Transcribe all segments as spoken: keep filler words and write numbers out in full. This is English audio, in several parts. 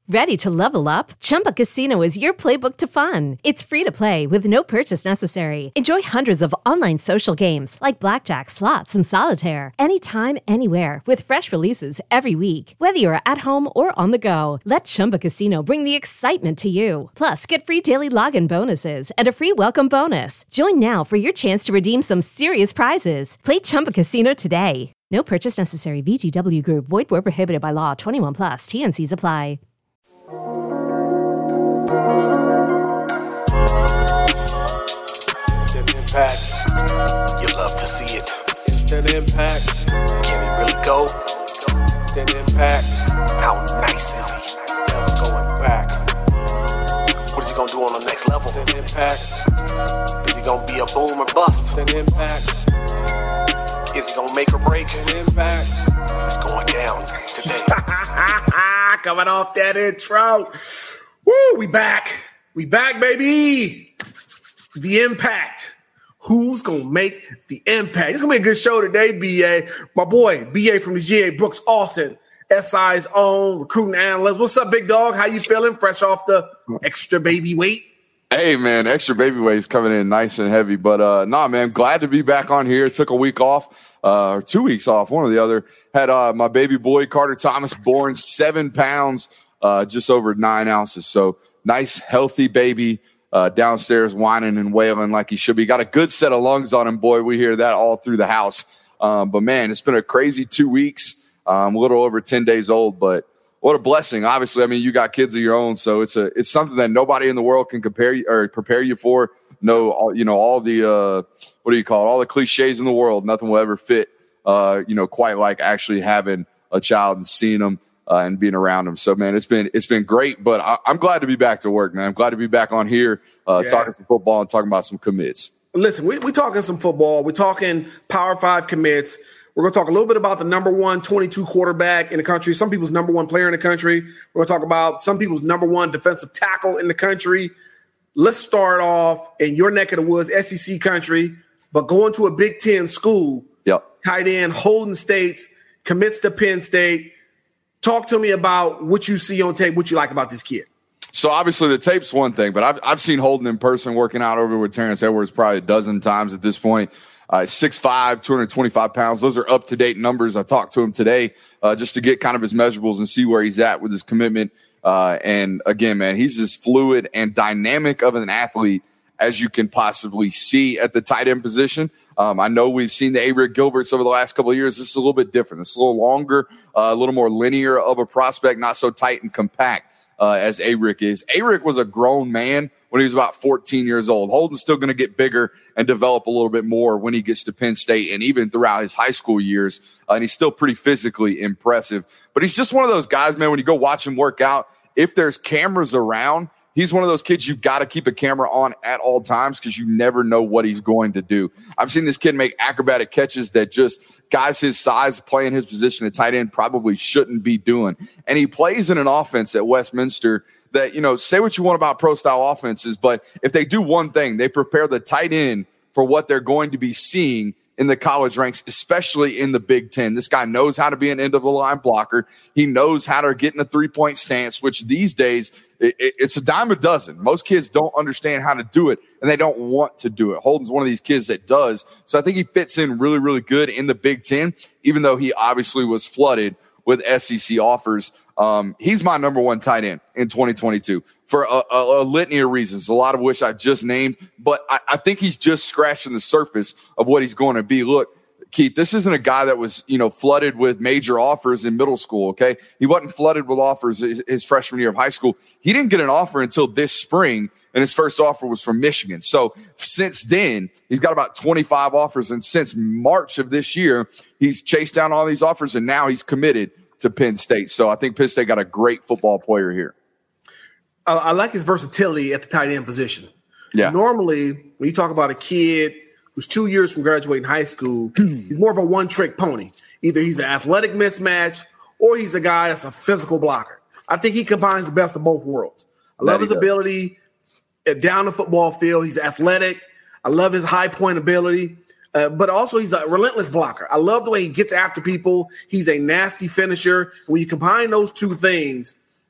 Ready to level up? Chumba Casino is your playbook to fun. It's free to play with no purchase necessary. Enjoy hundreds of online social games like blackjack, slots, and solitaire anytime, anywhere with fresh releases every week. Whether you're at home or on the go, let Chumba Casino bring the excitement to you. Plus, get free daily login bonuses and a free welcome bonus. Join now for your chance to redeem some serious prizes. Play Chumba Casino today. No purchase necessary. V G W Group. Void where prohibited by law. twenty-one plus. T N Cs apply. Instant impact. You love to see it. Instant impact. Can he really go? Instant impact. How nice is he? Never going back. What is he gonna do on the next level? Instant impact. Is he gonna be a boom or bust? Instant impact. Is he gonna make or break? Instant impact. It's going down today. Coming off that intro. Woo, we back. We back, baby. The impact. Who's going to make the impact? It's going to be a good show today, B A. My boy, B A from the G A, Brooks Austin, S I's own recruiting analyst. What's up, big dog? How you feeling? Fresh off the extra baby weight? Hey, man, extra baby weight is coming in nice and heavy. But, uh, nah, man, glad to be back on here. Took a week off, uh, or two weeks off, one or the other. Had uh, my baby boy, Carter Thomas, born seven pounds, uh, just over nine ounces. So nice, healthy baby uh, downstairs whining and wailing like he should be. Got a good set of lungs on him, boy. We hear that all through the house. Um, but, man, it's been a crazy two weeks, um, a little over ten days old, but what a blessing. Obviously, I mean, you got kids of your own, so it's a it's something that nobody in the world can compare you or prepare you for. No, all, you know, all the uh, what do you call it? All the cliches in the world, nothing will ever fit. Uh, you know, quite like actually having a child and seeing them uh, and being around them. So, man, it's been it's been great. But I, I'm glad to be back to work, man. I'm glad to be back on here uh, yeah. talking some football and talking about some commits. Listen, we we talking some football. We're talking Power Five commits. We're going to talk a little bit about the number one twenty-two quarterback in the country, some people's number one player in the country. We're going to talk about some people's number one defensive tackle in the country. Let's start off in your neck of the woods, S E C country, but going to a Big Ten school, yep. tight end, Holden State, commits to Penn State. Talk to me about what you see on tape, what you like about this kid. So obviously the tape's one thing, but I've I've seen Holden in person working out over with Terrence Edwards probably a dozen times at this point. Uh, six five, two hundred twenty-five pounds. Those are up-to-date numbers. I talked to him today uh, just to get kind of his measurables and see where he's at with his commitment. Uh, and, again, man, he's as fluid and dynamic of an athlete as you can possibly see at the tight end position. Um, I know we've seen the A-Rick Gilberts over the last couple of years. This is a little bit different. It's a little longer, uh, a little more linear of a prospect, not so tight and compact uh, as A-Rick is. A-Rick was a grown man when he was about fourteen years old. Holden's still going to get bigger and develop a little bit more when he gets to Penn State and even throughout his high school years. Uh, and he's still pretty physically impressive. But he's just one of those guys, man, when you go watch him work out, if there's cameras around, he's one of those kids you've got to keep a camera on at all times because you never know what he's going to do. I've seen this kid make acrobatic catches that just guys his size playing his position at tight end probably shouldn't be doing. And he plays in an offense at Westminster that, you know, say what you want about pro-style offenses, but if they do one thing, they prepare the tight end for what they're going to be seeing in the college ranks, especially in the Big Ten. This guy knows how to be an end-of-the-line blocker. He knows how to get in a three-point stance, which these days it, it, it's a dime a dozen. Most kids don't understand how to do it, and they don't want to do it. Holden's one of these kids that does. So I think he fits in really, really good in the Big Ten, even though he obviously was flooded with S E C offers. Um, he's my number one tight end in twenty twenty-two for a, a, a litany of reasons, a lot of which I just named. But I, I think he's just scratching the surface of what he's going to be. Look, Keith, this isn't a guy that was, you know, flooded with major offers in middle school, okay? He wasn't flooded with offers his, his freshman year of high school. He didn't get an offer until this spring, and his first offer was from Michigan. So since then, he's got about twenty-five offers, and since March of this year, he's chased down all these offers, and now he's committed to Penn State. So I think Penn State got a great football player here. I, I like his versatility at the tight end position. Yeah. Normally, when you talk about a kid who's two years from graduating high school, he's more of a one-trick pony. Either he's an athletic mismatch or he's a guy that's a physical blocker. I think he combines the best of both worlds. I love his ability down the football field. He's athletic. I love his high point ability. Uh, but also he's a relentless blocker. I love the way he gets after people. He's a nasty finisher. When you combine those two things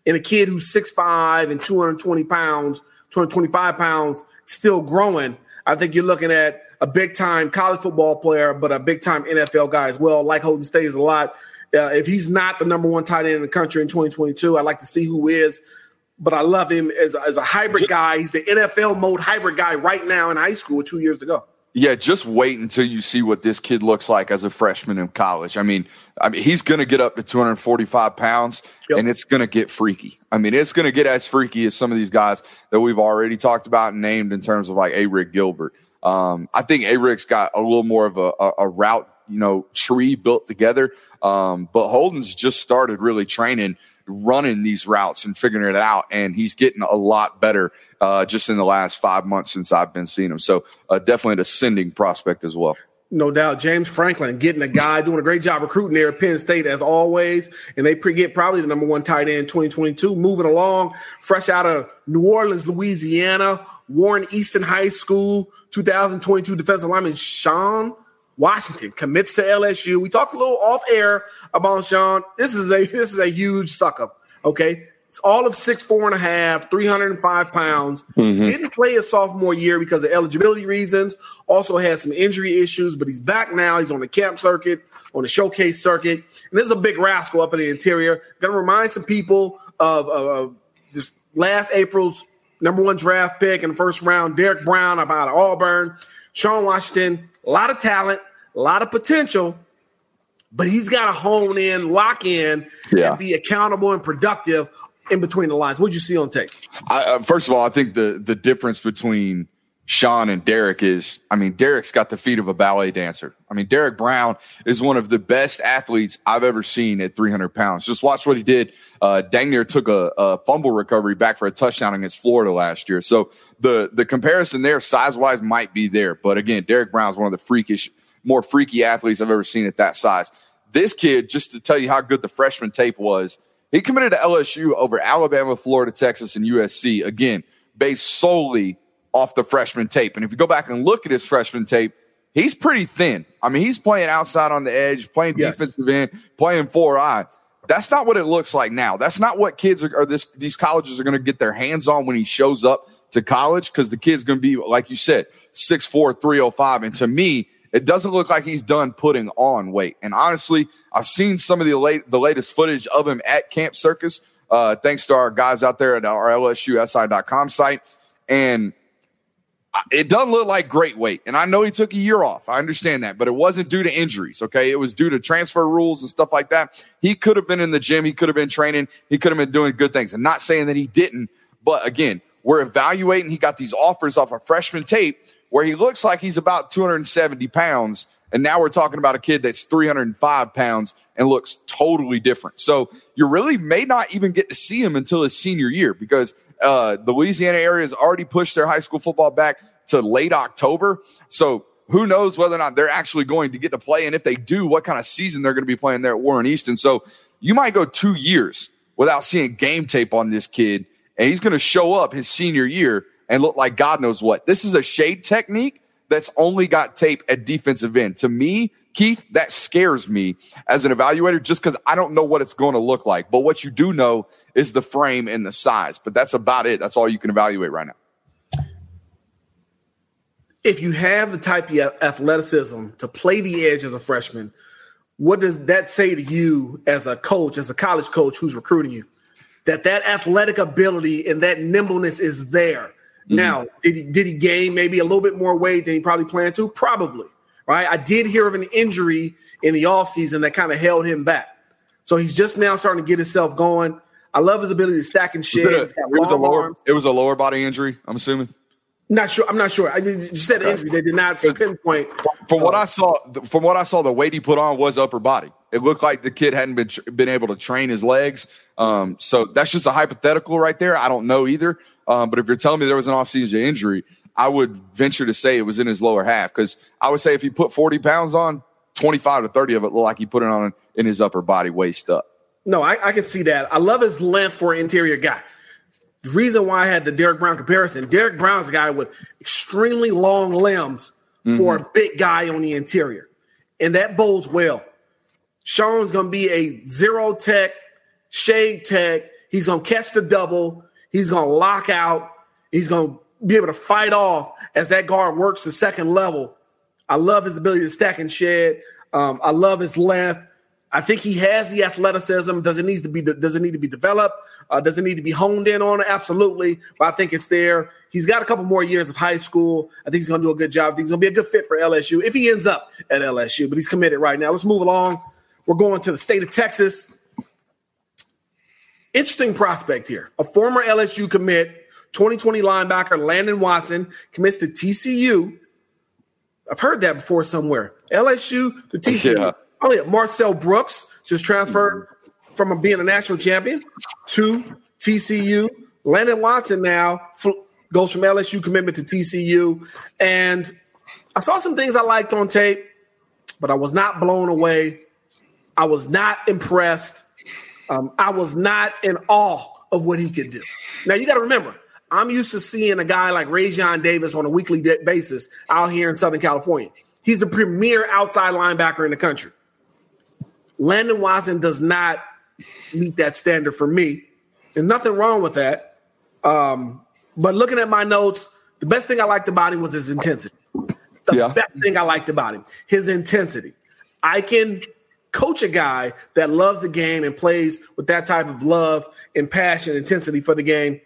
and a kid who's six five and two hundred twenty pounds, two hundred twenty-five pounds, still growing, I think you're looking at a big-time college football player, but a big-time N F L guy as well. Like Holden Staes a lot. Uh, if he's not the number one tight end in the country in twenty twenty-two, I'd like to see who is. But I love him as, as a hybrid guy. He's the N F L mode hybrid guy right now in high school two years ago. Yeah, just wait until you see what this kid looks like as a freshman in college. I mean, I mean, he's going to get up to two hundred forty-five pounds, yep. and it's going to get freaky. I mean, it's going to get as freaky as some of these guys that we've already talked about and named in terms of like A-Rick Gilbert. Um, I think A-Rick's got a little more of a, a, a route, you know, tree built together. Um, but Holden's just started really training, running these routes and figuring it out. And he's getting a lot better uh, just in the last five months since I've been seeing him. So uh, definitely an ascending prospect as well. No doubt. James Franklin getting a guy doing a great job recruiting there at Penn State as always. And they get probably the number one tight end twenty twenty-two, moving along, fresh out of New Orleans, Louisiana, Warren Easton High School, two thousand twenty-two defensive lineman Sean Washington commits to L S U. We talked a little off air about Sean. This is a this is a huge suck up. Okay. It's all of six, four and a half, three hundred five pounds. Mm-hmm. Didn't play his sophomore year because of eligibility reasons. Also had some injury issues, but he's back now. He's on the camp circuit, on the showcase circuit. And this is a big rascal up in the interior. Going to remind some people of, of, of this last April's number one draft pick in the first round, Derek Brown out of Auburn. Sean Washington, a lot of talent, a lot of potential, but he's got to hone in, lock in, yeah. and be accountable and productive in between the lines. What did you see on tape? I, uh, first of all, I think the the difference between Sean and Derek is, I mean, Derek's got the feet of a ballet dancer. I mean, Derek Brown is one of the best athletes I've ever seen at three hundred pounds. Just watch what he did. Uh, dang near took a, a fumble recovery back for a touchdown against Florida last year. So the, the comparison there size-wise might be there. But again, Derek Brown is one of the freakish, more freaky athletes I've ever seen at that size. This kid, just to tell you how good the freshman tape was, he committed to L S U over Alabama, Florida, Texas, and U S C, again, based solely off the freshman tape. And if you go back and look at his freshman tape, he's pretty thin. I mean, he's playing outside on the edge, playing yes. defensive end, playing four eye. That's not what it looks like now. That's not what kids are, or this, these colleges are going to get their hands on when he shows up to college, because the kid's going to be, like you said, six four, three oh five. And to me, it doesn't look like he's done putting on weight. And honestly, I've seen some of the late, the latest footage of him at Camp Circus, uh, thanks to our guys out there at our L S U S I dot com site. And it doesn't look like great weight. And I know he took a year off. I understand that. But it wasn't due to injuries, okay? It was due to transfer rules and stuff like that. He could have been in the gym. He could have been training. He could have been doing good things. I'm not saying that he didn't. But, again, we're evaluating. He got these offers off a freshman tape where he looks like he's about two hundred seventy pounds. And now we're talking about a kid that's three hundred five pounds and looks totally different. So you really may not even get to see him until his senior year, because uh, the Louisiana area has already pushed their high school football back to late October. So who knows whether or not they're actually going to get to play. And if they do, what kind of season they're going to be playing there at Warren Easton. So you might go two years without seeing game tape on this kid. And he's going to show up his senior year and look like God knows what. This is a shade technique that's only got tape at defensive end. To me, Keith, that scares me as an evaluator, just because I don't know what it's going to look like. But what you do know is the frame and the size. But that's about it. That's all you can evaluate right now. If you have the type of athleticism to play the edge as a freshman, what does that say to you as a coach, as a college coach who's recruiting you? That that athletic ability and that nimbleness is there. Mm-hmm. Now, did he, did he gain maybe a little bit more weight than he probably planned to? Probably, right? I did hear of an injury in the offseason that kind of held him back. So he's just now starting to get himself going. I love his ability to stack and shed. It, it, was a lower, it was a lower body injury, I'm assuming. Not sure. I'm not sure. I just said okay. injury. They did not pinpoint. From what I saw, from what I saw, the weight he put on was upper body. It looked like the kid hadn't been been able to train his legs. Um, so that's just a hypothetical right there. I don't know either. Um, but if you're telling me there was an off-season injury, I would venture to say it was in his lower half, because I would say if he put forty pounds on, twenty-five to thirty of it looked like he put it on in his upper body, waist up. No, I, I can see that. I love his length for an interior guy. The reason why I had the Derek Brown comparison, Derek Brown's a guy with extremely long limbs mm-hmm. for a big guy on the interior. And that bodes well. Sean's going to be a zero tech, shade tech. He's He's going to catch the double. He's going to lock out. He's going to be able to fight off as that guard works the second level. I love his ability to stack and shed. Um, I love his length. I think he has the athleticism. Does it need to be? Does it need to be developed? Uh, does it need to be honed in on? Absolutely. But I think it's there. He's got a couple more years of high school. I think he's going to do a good job. I think he's going to be a good fit for L S U if he ends up at L S U. But he's committed right now. Let's move along. We're going to the state of Texas. Interesting prospect here. A former L S U commit, twenty twenty linebacker Landon Watson commits to T C U. I've heard that before somewhere. L S U to T C U. Yeah. Oh, yeah. Marcel Brooks just transferred from being a national champion to T C U. Landon Watson now fl- goes from L S U commitment to T C U. And I saw some things I liked on tape, but I was not blown away. I was not impressed. Um, I was not in awe of what he could do. Now, you got to remember, I'm used to seeing a guy like Rajon Davis on a weekly de- basis out here in Southern California. He's the premier outside linebacker in the country. Landon Watson does not meet that standard for me. There's nothing wrong with that. Um, but looking at my notes, the best thing I liked about him was his intensity. The yeah. best thing I liked about him, his intensity. I can coach a guy that loves the game and plays with that type of love and passion, intensity for the game.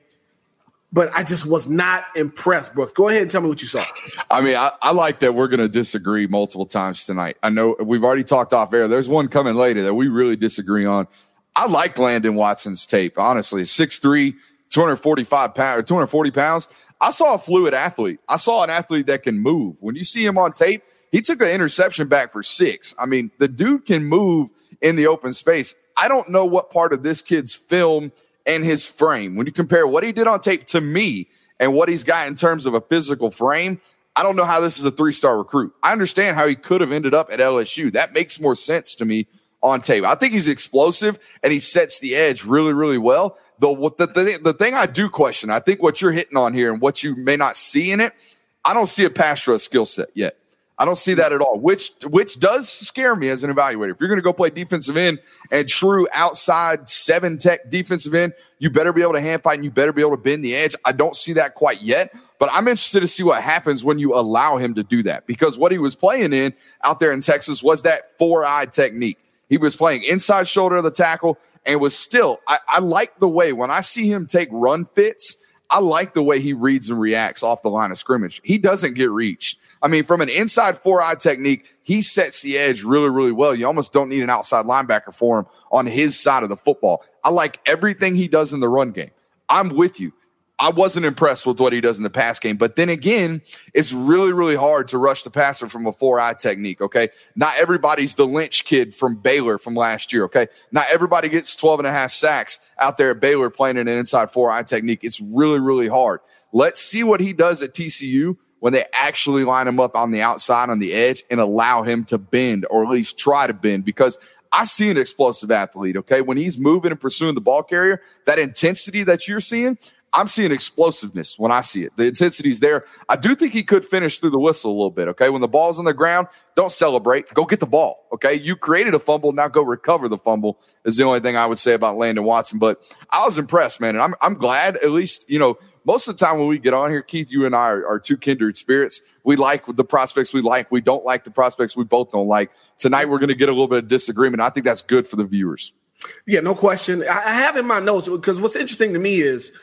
But I just was not impressed, Brooks. Go ahead and tell me what you saw. I mean, I, I like that we're going to disagree multiple times tonight. I know we've already talked off air. There's one coming later that we really disagree on. I like Landon Watson's tape, honestly. six three, two forty-five pounds, or two hundred forty pounds. I saw a fluid athlete. I saw an athlete that can move. When you see him on tape, he took an interception back for six. I mean, the dude can move in the open space. I don't know what part of this kid's film and his frame, when you compare what he did on tape to me and what he's got in terms of a physical frame, I don't know how this is a three-star recruit. I understand how he could have ended up at L S U. That makes more sense to me on tape. I think he's explosive and he sets the edge really, really well. The, the, the, the thing I do question, I think what you're hitting on here and what you may not see in it, I don't see a pass rush skill set yet. I don't see that at all, which which does scare me as an evaluator. If you're going to go play defensive end and true outside seven tech defensive end, you better be able to hand fight and you better be able to bend the edge. I don't see that quite yet, but I'm interested to see what happens when you allow him to do that, because what he was playing in out there in Texas was that four-eye technique. He was playing inside shoulder of the tackle and was still – I, I like the way when I see him take run fits, I like the way he reads and reacts off the line of scrimmage. He doesn't get reached. I mean, from an inside four-eye technique, he sets the edge really, really well. You almost don't need an outside linebacker for him on his side of the football. I like everything he does in the run game. I'm with you. I wasn't impressed with what he does in the pass game. But then again, it's really, really hard to rush the passer from a four-eye technique, okay? Not everybody's the Lynch kid from Baylor from last year, okay? Not everybody gets twelve and a half sacks out there at Baylor playing in an inside four-eye technique. It's really, really hard. Let's see what he does at T C U when they actually line him up on the outside, on the edge, and allow him to bend, or at least try to bend, because I see an explosive athlete, okay? When he's moving and pursuing the ball carrier, that intensity that you're seeing, I'm seeing explosiveness when I see it. The intensity's there. I do think he could finish through the whistle a little bit, okay? When the ball's on the ground, don't celebrate. Go get the ball, okay? You created a fumble, now go recover the fumble is the only thing I would say about Landon Watson. But I was impressed, man, and I'm I'm glad at least, you know, most of the time when we get on here, Keith, you and I are, are two kindred spirits. We like the prospects we like. We don't like the prospects we both don't like. Tonight, we're going to get a little bit of disagreement. I think that's good for the viewers. Yeah, no question. I have in my notes, because what's interesting to me is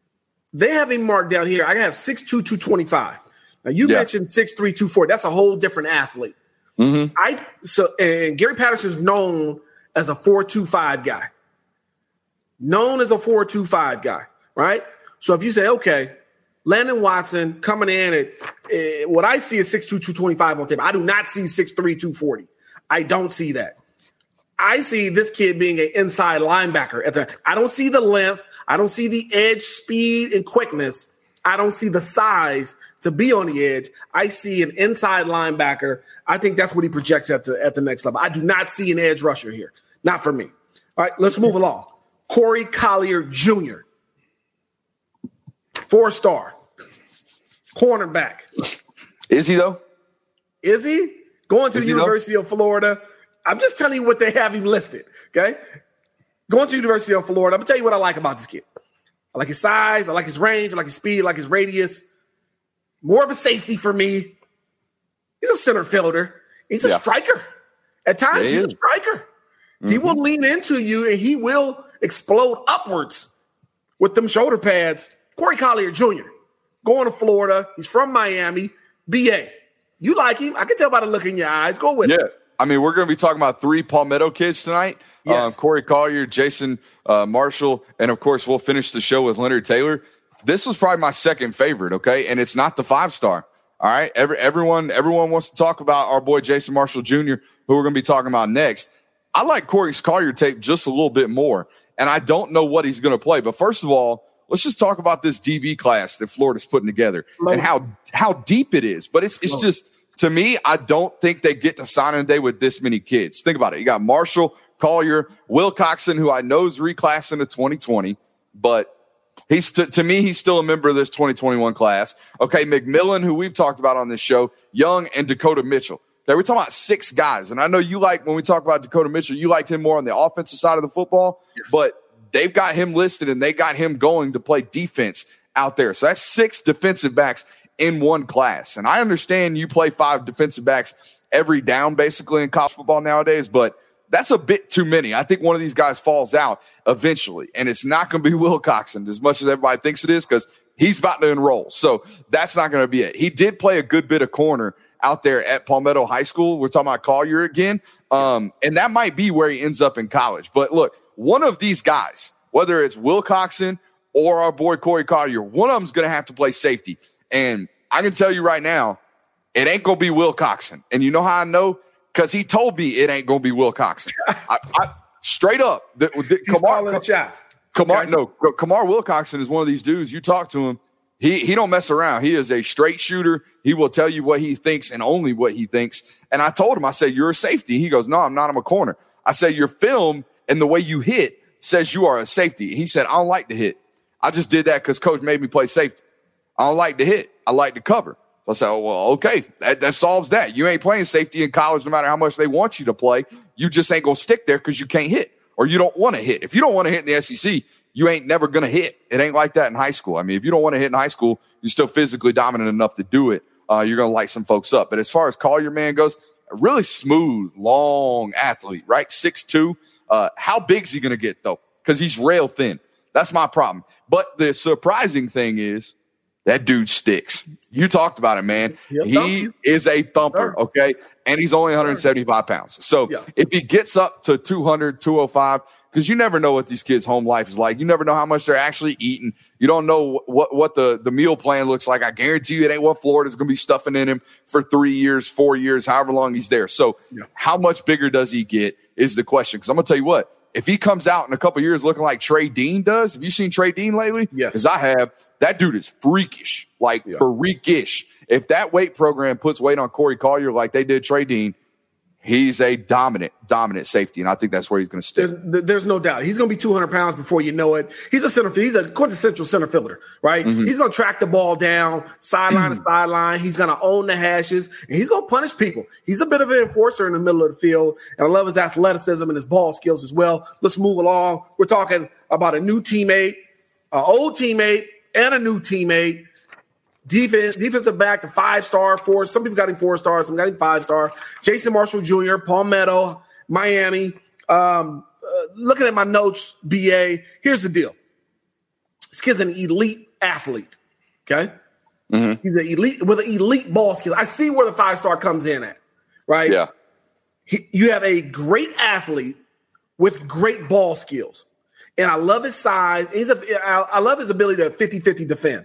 they have him marked down here. I have six two, two twenty-five. Now, you yeah. mentioned six three, two forty. That's a whole different athlete. Mm-hmm. I so and Gary Patterson's known as a four two five guy. Known as a four two five guy, right? So if you say, okay, Landon Watson coming in at uh, what I see is six two, two twenty-five on tape. I do not see six three, two forty. I don't see that. I see this kid being an inside linebacker. At the, I don't see the length. I don't see the edge speed and quickness. I don't see the size to be on the edge. I see an inside linebacker. I think that's what he projects at the at the next level. I do not see an edge rusher here. Not for me. All right, let's move along. Corey Collier Junior Four-star. Cornerback. Is he, though? Is he? Going to Is the he, University though? of Florida. I'm just telling you what they have him listed, okay? going to the University of Florida, I'm going to tell you what I like about this kid. I like his size. I like his range. I like his speed. I like his radius. More of a safety for me. He's a center fielder. He's a yeah. striker. At times, yeah, he he's is. a striker. Mm-hmm. He will lean into you, and he will explode upwards with them shoulder pads. Corey Collier Junior going to Florida. He's from Miami. B A. You like him. I can tell by the look in your eyes. Go with yeah. him. Yeah. I mean, we're going to be talking about three Palmetto kids tonight. Yes. Um, Corey Collier, Jason uh, Marshall, and, of course, we'll finish the show with Leonard Taylor. This was probably my second favorite, okay? And it's not the five-star, all right? Every, everyone everyone wants to talk about our boy Jason Marshall Junior, who we're going to be talking about next. I like Corey Collier tape just a little bit more, and I don't know what he's going to play. But first of all, let's just talk about this D B class that Florida's putting together Love and how how deep it is. But it's it's Love just, to me, I don't think they get to signing day with this many kids. Think about it. You got Marshall, Collier, Wilcoxon, who I know is reclassing to twenty twenty, but he's to, to me, he's still a member of this twenty twenty-one class. Okay, McMillan, who we've talked about on this show, Young, and Dakota Mitchell. Okay, we're talking about six guys. And I know you like, when we talk about Dakota Mitchell, you liked him more on the offensive side of the football, yes. but they've got him listed and they got him going to play defense out there. So that's six defensive backs in one class. And I understand you play five defensive backs every down basically in college football nowadays, but that's a bit too many. I think one of these guys falls out eventually, and it's not going to be Wilcoxon as much as everybody thinks it is because he's about to enroll. So that's not going to be it. He did play a good bit of corner out there at Palmetto High School. We're talking about Collier again, um, and that might be where he ends up in college. But look, one of these guys, whether it's Wilcoxon or our boy Corey Collier, one of them's going to have to play safety. And I can tell you right now, it ain't going to be Wilcoxon. And you know how I know? Because he told me it ain't going to be Wilcoxon. I, I, straight up. The, the, He's Kamar, calling the shots. Kamar, okay. No, Kamar Wilcoxon is one of these dudes. You talk to him, he he don't mess around. He is a straight shooter. He will tell you what he thinks and only what he thinks. And I told him, I said, you're a safety. He goes, no, I'm not. I'm a corner. I said, your film and the way you hit says you are a safety. He said, I don't like to hit. I just did that because coach made me play safety. I don't like to hit. I like to cover. I said, oh, well, okay, that, that solves that. You ain't playing safety in college no matter how much they want you to play. You just ain't going to stick there because you can't hit or you don't want to hit. If you don't want to hit in the S E C, you ain't never going to hit. It ain't like that in high school. I mean, if you don't want to hit in high school, you're still physically dominant enough to do it. Uh, you're going to light some folks up. But as far as Collier, man, goes, a really smooth, long athlete, right? six two. Uh, how big is he going to get, though? Because he's rail thin. That's my problem. But the surprising thing is that dude sticks. You talked about it, man. Yep, he is a thumper, okay? And he's only one hundred seventy-five pounds. So yeah. if he gets up to two hundred, two oh five, because you never know what these kids' home life is like. You never know how much they're actually eating. You don't know what, what the, the meal plan looks like. I guarantee you it ain't what Florida's going to be stuffing in him for three years, four years, however long he's there. So yeah. how much bigger does he get is the question. Because I'm going to tell you what, if he comes out in a couple of years looking like Trey Dean does, have you seen Trey Dean lately? Yes. Because I have. That dude is freakish, like yeah. freakish. If that weight program puts weight on Corey Collier like they did Trey Dean, he's a dominant, dominant safety, and I think that's where he's going to stick. There's, there's no doubt. He's going to be two hundred pounds before you know it. He's a center. He's a quintessential center fielder, right? Mm-hmm. He's going to track the ball down, sideline to sideline. He's going to own the hashes, and he's going to punish people. He's a bit of an enforcer in the middle of the field, and I love his athleticism and his ball skills as well. Let's move along. We're talking about a new teammate, an old teammate, and a new teammate. Defense, defensive back to five-star, four. Some people got him four-star, some got him five-star. Jason Marshall Junior, Palmetto, Miami. Um, uh, looking at my notes, B A, here's the deal. This kid's an elite athlete, okay? Mm-hmm. He's an elite with an elite ball skill. I see where the five-star comes in at, right? Yeah. He, you have a great athlete with great ball skills. And I love his size. He's a, I love his ability to fifty-fifty defend.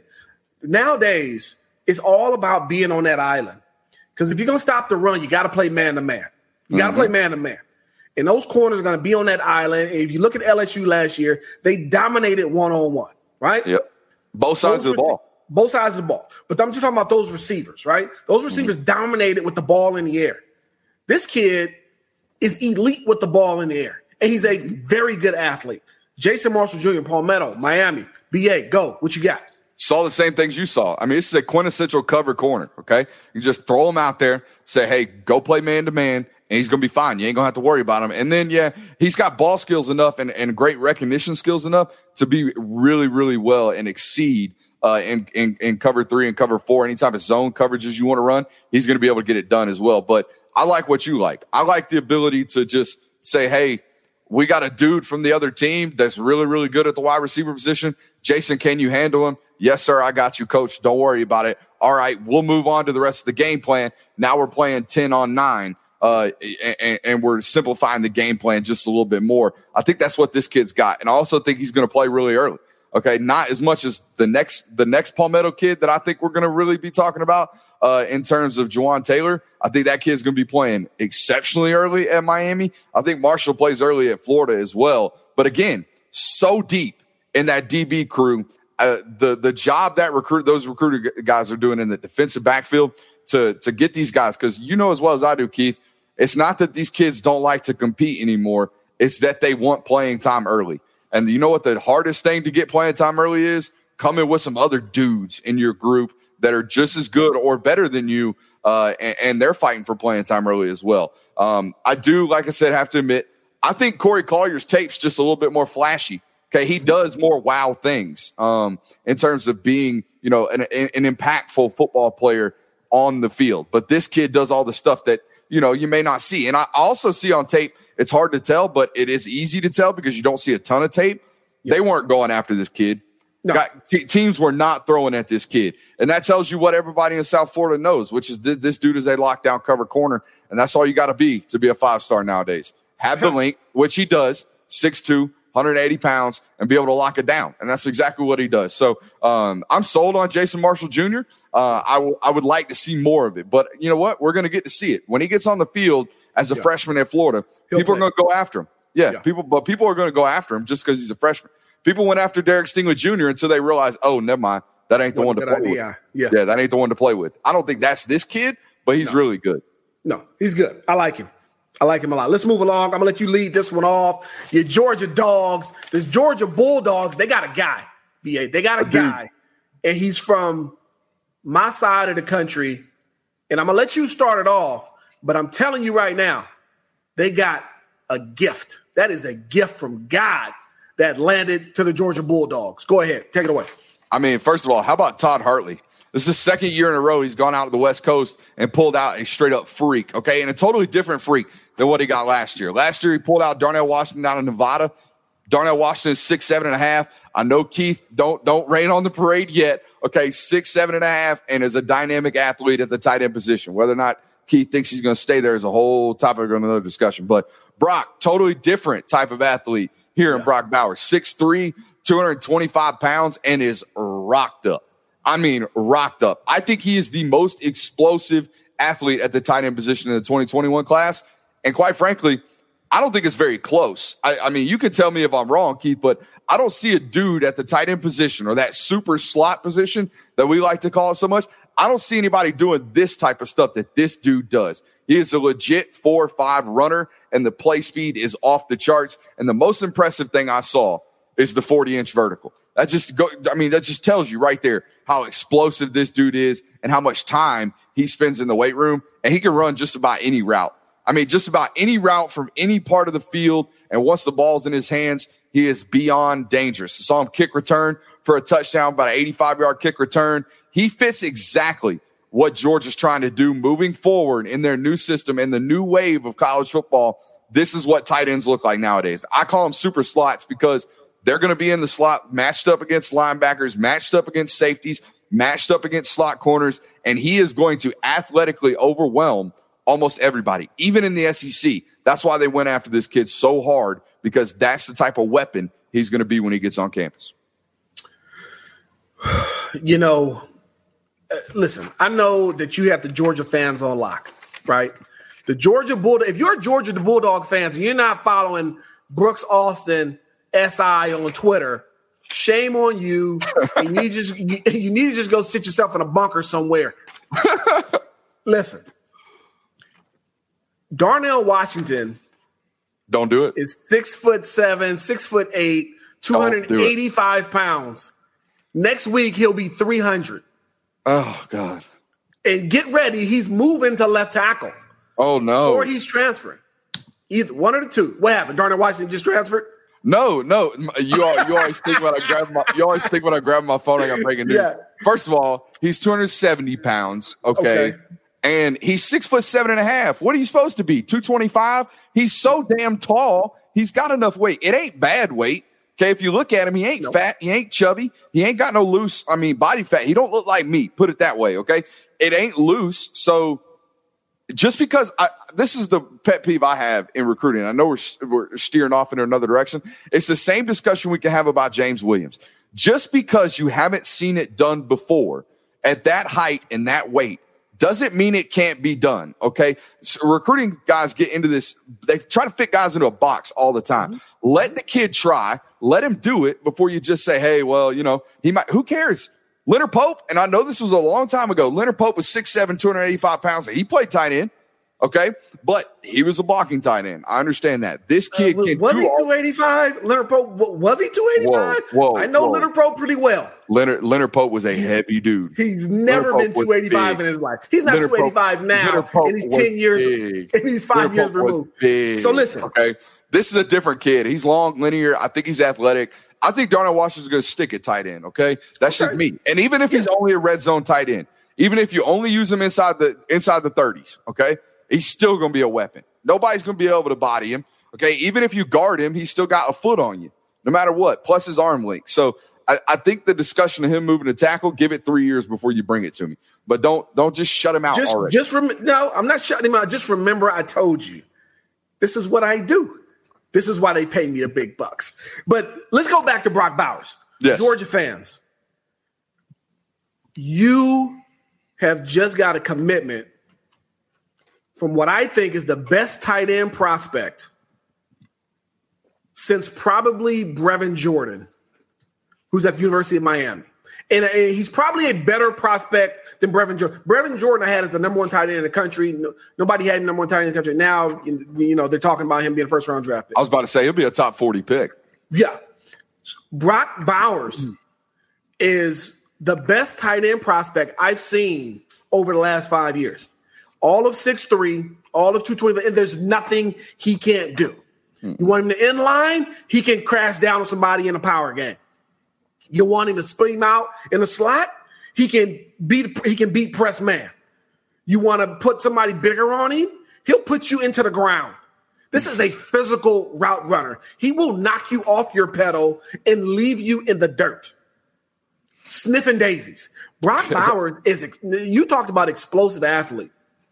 Nowadays, it's all about being on that island. Because if you're going to stop the run, you got to play man-to-man. You got to mm-hmm. play man-to-man. And those corners are going to be on that island. And if you look at L S U last year, they dominated one-on-one, right? Yep. Both sides those of the ball. Both sides of the ball. But I'm just talking about those receivers, right? Those receivers mm-hmm. dominated with the ball in the air. This kid is elite with the ball in the air. And he's a very good athlete. Jason Marshall Junior, Palmetto, Miami, B A, go. What you got? Saw the same things you saw. I mean, this is a quintessential cover corner, okay? You just throw them out there, say, hey, go play man-to-man, and he's going to be fine. You ain't going to have to worry about him. And then, yeah, he's got ball skills enough and, and great recognition skills enough to be really, really well and exceed uh, in, in, in cover three and cover four. Any type of zone coverages you want to run, he's going to be able to get it done as well. But I like what you like. I like the ability to just say, hey, we got a dude from the other team that's really, really good at the wide receiver position. Jason, can you handle him? Yes, sir. I got you, coach. Don't worry about it. All right, we'll move on to the rest of the game plan. Now we're playing ten on nine, uh, and, and we're simplifying the game plan just a little bit more. I think that's what this kid's got. And I also think he's going to play really early. Okay, not as much as the next the next Palmetto kid that I think we're going to really be talking about uh, in terms of Juwan Taylor. I think that kid's going to be playing exceptionally early at Miami. I think Marshall plays early at Florida as well. But again, so deep in that D B crew, uh, the the job that recruit those recruiter guys are doing in the defensive backfield to to get these guys, because you know as well as I do, Keith, it's not that these kids don't like to compete anymore. It's that they want playing time early. And you know what the hardest thing to get playing time early is? Coming with some other dudes in your group that are just as good or better than you, uh, and, and they're fighting for playing time early as well. Um, I do, like I said, have to admit, I think Corey Collier's tape's just a little bit more flashy. Okay, he does more wow things um, in terms of being, you know, an, an impactful football player on the field. But this kid does all the stuff that, you know, you may not see. And I also see on tape, it's hard to tell, but it is easy to tell because you don't see a ton of tape. Yep. They weren't going after this kid. No. Got, t- teams were not throwing at this kid. And that tells you what everybody in South Florida knows, which is th- this dude is a lockdown cover corner. And that's all you got to be to be a five-star nowadays. Have the link, which he does, six two, one hundred eighty pounds, and be able to lock it down. And that's exactly what he does. So um, I'm sold on Jason Marshall Junior Uh, I, w- I would like to see more of it. But you know what? We're going to get to see it. When he gets on the field as a yeah. freshman at Florida, He'll people play. are going to go after him. Yeah, yeah, people, but people are going to go after him just because he's a freshman. People went after Derek Stingley Junior until they realized, oh, never mind. That ain't the what one to play idea. with. Yeah. yeah, that ain't the one to play with. I don't think that's this kid, but he's no. really good. No, he's good. I like him. I like him a lot. Let's move along. I'm going to let you lead this one off. Your Georgia Dogs, this Georgia Bulldogs, they got a guy, B A. They got a, a guy, dude. And he's from my side of the country. And I'm going to let you start it off, but I'm telling you right now, they got a gift. That is a gift from God that landed to the Georgia Bulldogs. Go ahead. Take it away. I mean, first of all, how about Todd Hartley? This is the second year in a row he's gone out to the West Coast and pulled out a straight-up freak, okay, and a totally different freak than what he got last year. Last year he pulled out Darnell Washington out of Nevada. Darnell Washington is six, seven and a half. I know, Keith, don't don't rain on the parade yet, okay, six, seven and a half, and is a dynamic athlete at the tight end position. Whether or not Keith thinks he's going to stay there is a whole topic of another discussion. But Brock, totally different type of athlete here yeah. in Brock Bowers. six three, two hundred twenty-five pounds, and is rocked up. I mean, rocked up. I think he is the most explosive athlete at the tight end position in the twenty twenty-one class. And quite frankly, I don't think it's very close. I, I mean, you can tell me if I'm wrong, Keith, but I don't see a dude at the tight end position or that super slot position that we like to call it so much. I don't see anybody doing this type of stuff that this dude does. He is a legit four or five runner, and the play speed is off the charts. And the most impressive thing I saw is the forty-inch vertical. That just go. I mean, that just tells you right there how explosive this dude is and how much time he spends in the weight room. And he can run just about any route. I mean, just about any route from any part of the field. And once the ball's in his hands, he is beyond dangerous. I saw him kick return for a touchdown, about an eighty-five-yard kick return. He fits exactly what Georgia's trying to do moving forward in their new system and the new wave of college football. This is what tight ends look like nowadays. I call them super slots because they're going to be in the slot, matched up against linebackers, matched up against safeties, matched up against slot corners, and he is going to athletically overwhelm almost everybody, even in the S E C. That's why they went after this kid so hard, because that's the type of weapon he's going to be when he gets on campus. You know, uh, listen, I know that you have the Georgia fans on lock, right? The Georgia Bulldog. If you're a Georgia Bulldog fans and you're not following Brooks Austin S I on Twitter, shame on you. And you just you, you need to just go sit yourself in a bunker somewhere. Listen, Darnell Washington, don't do it. Is six foot seven, six foot eight, two hundred eighty-five pounds. Next week he'll be three hundred. Oh God! And get ready, he's moving to left tackle. Oh, no. Or he's transferring. Either one of the two. What happened? Darnell Washington just transferred? No, no. You all, you always think when I grab my you always think when I grab my phone I got breaking news. Yeah. First of all, he's two hundred seventy pounds. Okay. okay. And he's six foot seven and a half. What are you supposed to be? two twenty-five? He's so damn tall. He's got enough weight. It ain't bad weight. Okay. If you look at him, he ain't nope. fat. He ain't chubby. He ain't got no loose, I mean, body fat. He don't look like me. Put it that way. Okay. It ain't loose. So just because I, this is the pet peeve I have in recruiting. I know we're, we're steering off in another direction. It's the same discussion we can have about James Williams. Just because you haven't seen it done before at that height and that weight doesn't mean it can't be done. Okay. So recruiting guys get into this. They try to fit guys into a box all the time. Mm-hmm. Let the kid try, let him do it before you just say, hey, well, you know, he might, who cares? Leonard Pope, and I know this was a long time ago. Leonard Pope was six seven, two hundred eighty-five pounds. He played tight end, okay? But he was a blocking tight end. I understand that. This kid uh, can was do he two eighty-five? Leonard Pope, was he two eighty-five? Whoa, whoa, I know whoa. Leonard Pope pretty well. Leonard Leonard Pope was a heavy dude. He's never Leonard been two eighty-five in his life. He's not Leonard two eighty-five Pope, now, and he's ten years, big. and he's five Leonard years Pope removed. Big, so listen. Okay, this is a different kid. He's long, linear. I think he's athletic. I think Darnell Washington's going to stick at tight end, okay? That's okay. just me. And even if yeah. he's only a red zone tight end, even if you only use him inside the inside the thirties, okay, he's still going to be a weapon. Nobody's going to be able to body him, okay? Even if you guard him, he's still got a foot on you, no matter what, plus his arm length. So I, I think the discussion of him moving to tackle, give it three years before you bring it to me. But don't don't just shut him out just, already. Just rem- No, I'm not shutting him out. Just remember I told you. This is what I do. This is why they pay me the big bucks. But let's go back to Brock Bowers. Yes. Georgia fans, you have just got a commitment from what I think is the best tight end prospect since probably Brevin Jordan, who's at the University of Miami. And he's probably a better prospect than Brevin Jordan. Brevin Jordan I had as the number one tight end in the country. No, nobody had him number one tight end in the country. Now, you know, they're talking about him being a first round draft pick. I was about to say he'll be a top forty pick. Yeah. Brock Bowers mm. is the best tight end prospect I've seen over the last five years. All of six three, all of two twenty, and there's nothing he can't do. Mm. You want him to inline, he can crash down on somebody in a power game. You want him to split him out in the slot, he can beat he can beat press man. You want to put somebody bigger on him, he'll put you into the ground. This is a physical route runner. He will knock you off your pedal and leave you in the dirt, sniffing daisies. Brock Bowers is – you talked about explosive athlete.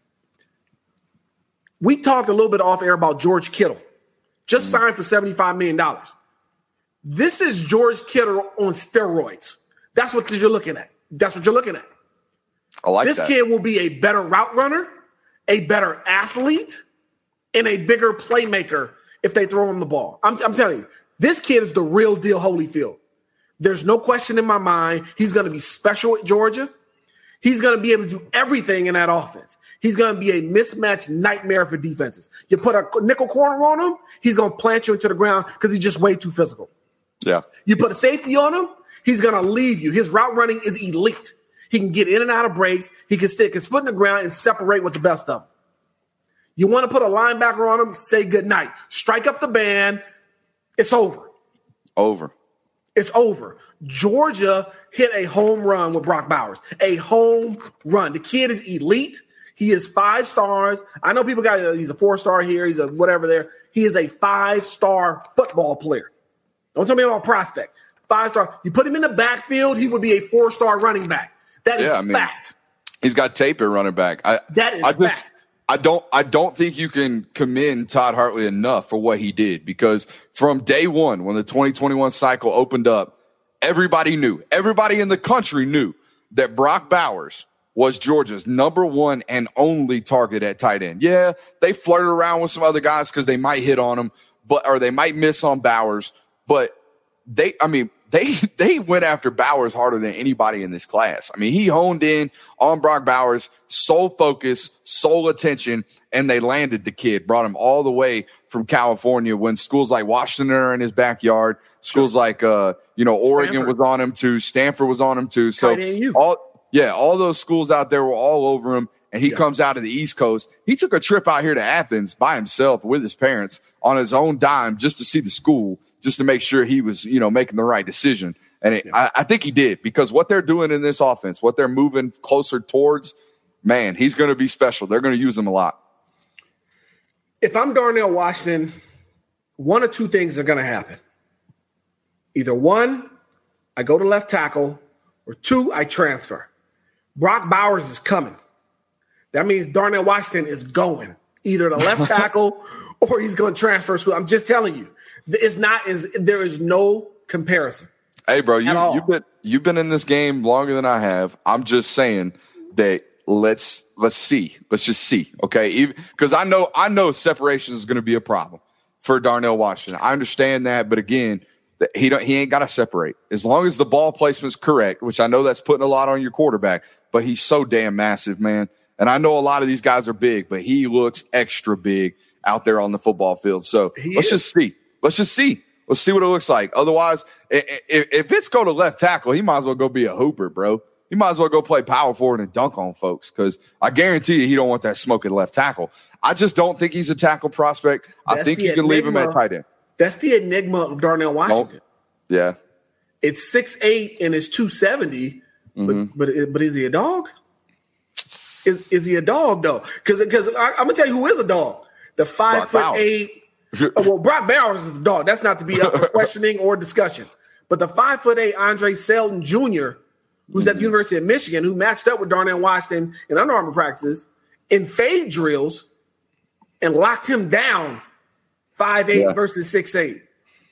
We talked a little bit off air about George Kittle, just mm-hmm. signed for seventy-five million dollars. This is George Kittle on steroids. That's what you're looking at. That's what you're looking at. I like this that. Kid will be a better route runner, a better athlete, and a bigger playmaker if they throw him the ball. I'm, I'm telling you, this kid is the real deal Holyfield. There's no question in my mind he's going to be special at Georgia. He's going to be able to do everything in that offense. He's going to be a mismatch nightmare for defenses. You put a nickel corner on him, he's going to plant you into the ground because he's just way too physical. Yeah. You put a safety on him, he's going to leave you. His route running is elite. He can get in and out of breaks. He can stick his foot in the ground and separate with the best of them. You want to put a linebacker on him, say goodnight. Strike up the band. It's over. Over. It's over. Georgia hit a home run with Brock Bowers. A home run. The kid is elite. He is five stars. I know people got uh, he's a four-star here. He's a whatever there. He is a five-star football player. Don't tell me about prospect. Five-star. You put him in the backfield, he would be a four-star running back. That is yeah, I mean, fact. He's got tape at running back. I, that is I just, fact. I don't I don't think you can commend Todd Hartley enough for what he did, because from day one, when the twenty twenty-one cycle opened up, everybody knew, everybody in the country knew that Brock Bowers was Georgia's number one and only target at tight end. Yeah, they flirted around with some other guys because they might hit on him, but or they might miss on Bowers. But they, I mean, they they went after Bowers harder than anybody in this class. I mean, he honed in on Brock Bowers, sole focus, sole attention, and they landed the kid, brought him all the way from California when schools like Washington are in his backyard, schools like, uh, you know, Oregon Stanford. was on him too, Stanford was on him too. So all, yeah, all those schools out there were all over him, and he yeah. comes out of the East Coast. He took a trip out here to Athens by himself with his parents on his own dime just to see the school, just to make sure he was, you know, making the right decision. And it, yeah. I, I think he did, because what they're doing in this offense, what they're moving closer towards, man, he's going to be special. They're going to use him a lot. If I'm Darnell Washington, one or two things are going to happen. Either one, I go to left tackle, or two, I transfer. Brock Bowers is coming. That means Darnell Washington is going either to left tackle or he's going to transfer school. I'm just telling you, it's not is there is no comparison. Hey, bro, you, you've been you've been in this game longer than I have. I'm just saying that let's let's see, let's just see, okay? Because I know I know separation is going to be a problem for Darnell Washington. I understand that, but again, he don't he ain't got to separate as long as the ball placement's correct. Which I know that's putting a lot on your quarterback, but he's so damn massive, man. And I know a lot of these guys are big, but he looks extra big out there on the football field. So he let's is. just see, let's just see. Let's see what it looks like. Otherwise, if, if it's go to left tackle, he might as well go be a hooper, bro. He might as well go play power forward and dunk on folks, because I guarantee you he don't want that smoke at left tackle. I just don't think he's a tackle prospect. That's I think you can enigma. leave him at tight end. That's the enigma of Darnell Washington. Oh, yeah. It's six eight and it's two seventy, mm-hmm. but, but but is he a dog? Is, is he a dog, though? Because because I'm going to tell you who is a dog. The five Brock foot Bowers. eight. Well, Brock Bowers is a dog. That's not to be up for questioning or discussion. But the five foot eight Andre Selden Junior, who's mm-hmm. at the University of Michigan, who matched up with Darnell Washington in Under Armour practices in fade drills and locked him down five eight yeah. versus six eight.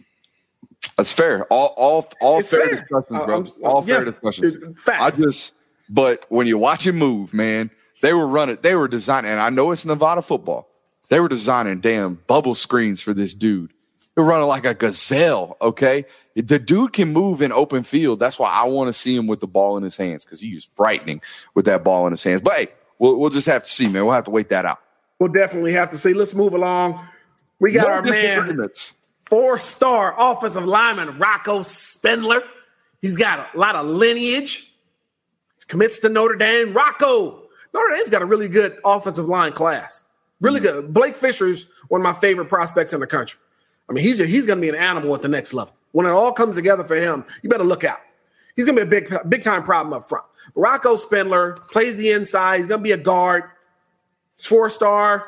That's fair. All all all fair, fair discussions, bro. Uh, all yeah, fair discussions. Facts. I just, but when you watch him move, man, they were running, they were designing, and I know it's Nevada football. They were designing damn bubble screens for this dude. They're running like a gazelle, okay? The dude can move in open field. That's why I want to see him with the ball in his hands, because he's frightening with that ball in his hands. But, hey, we'll, we'll just have to see, man. We'll have to wait that out. We'll definitely have to see. Let's move along. We got no our man, four-star offensive lineman, Rocco Spindler. He's got a lot of lineage. He commits to Notre Dame. Rocco. Notre Dame's got a really good offensive line class. Really good. Blake Fisher's one of my favorite prospects in the country. I mean, he's a, he's going to be an animal at the next level. When it all comes together for him, you better look out. He's going to be a big, big time problem up front. But Rocco Spindler plays the inside. He's going to be a guard. He's four-star.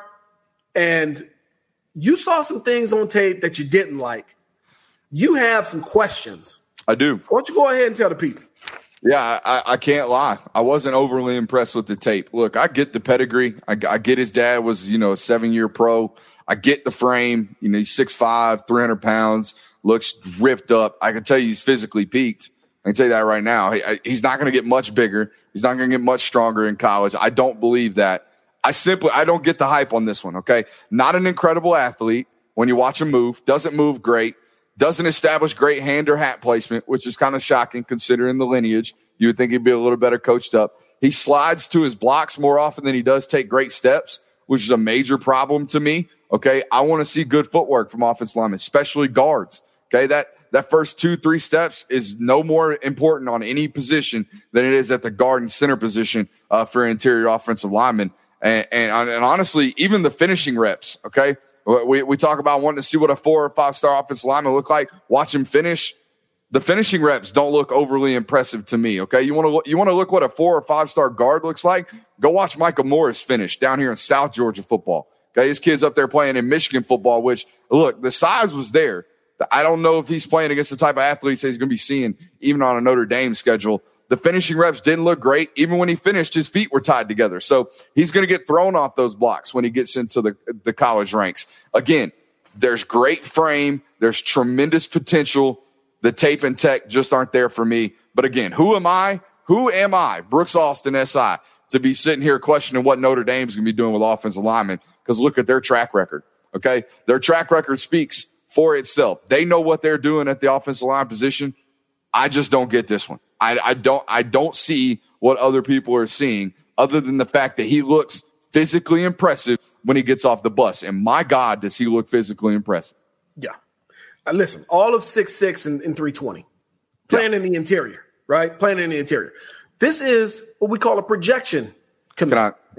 And you saw some things on tape that you didn't like. You have some questions. I do. Why don't you go ahead and tell the people? Yeah, I, I can't lie. I wasn't overly impressed with the tape. Look, I get the pedigree. I, I get his dad was, you know, a seven-year pro. I get the frame. You know, he's six five, three hundred pounds, looks ripped up. I can tell you he's physically peaked. I can tell you that right now. He, I, he's not going to get much bigger. He's not going to get much stronger in college. I don't believe that. I simply – I don't get the hype on this one, okay? Not an incredible athlete when you watch him move. Doesn't move great. Doesn't establish great hand or hat placement, which is kind of shocking considering the lineage. You would think he'd be a little better coached up. He slides to his blocks more often than he does take great steps, which is a major problem to me. Okay, I want to see good footwork from offensive linemen, especially guards. Okay, that that first two, three steps is no more important on any position than it is at the guard and center position uh, for interior offensive linemen. And, and, and honestly, even the finishing reps, okay? We, we talk about wanting to see what a four or five-star offensive lineman look like. Watch him finish. The finishing reps don't look overly impressive to me, okay? You want to you want to look what a four or five-star guard looks like? Go watch Michael Morris finish down here in South Georgia football. Okay, his kid's up there playing in Michigan football, which, look, the size was there. I don't know if he's playing against the type of athletes that he's going to be seeing even on a Notre Dame schedule. The finishing reps didn't look great. Even when he finished, his feet were tied together. So he's going to get thrown off those blocks when he gets into the, the college ranks. Again, there's great frame. There's tremendous potential. The tape and tech just aren't there for me. But again, who am I? Who am I, Brooks Austin, S I, to be sitting here questioning what Notre Dame's going to be doing with offensive linemen? Because look at their track record, okay? Their track record speaks for itself. They know what they're doing at the offensive line position. I just don't get this one. I, I don't I don't see what other people are seeing other than the fact that he looks physically impressive when he gets off the bus. And my God, does he look physically impressive. Yeah. Uh, listen, all of six six and, and three twenty, playing yeah. in the interior, right? Playing in the interior. This is what we call a projection commit, I, right?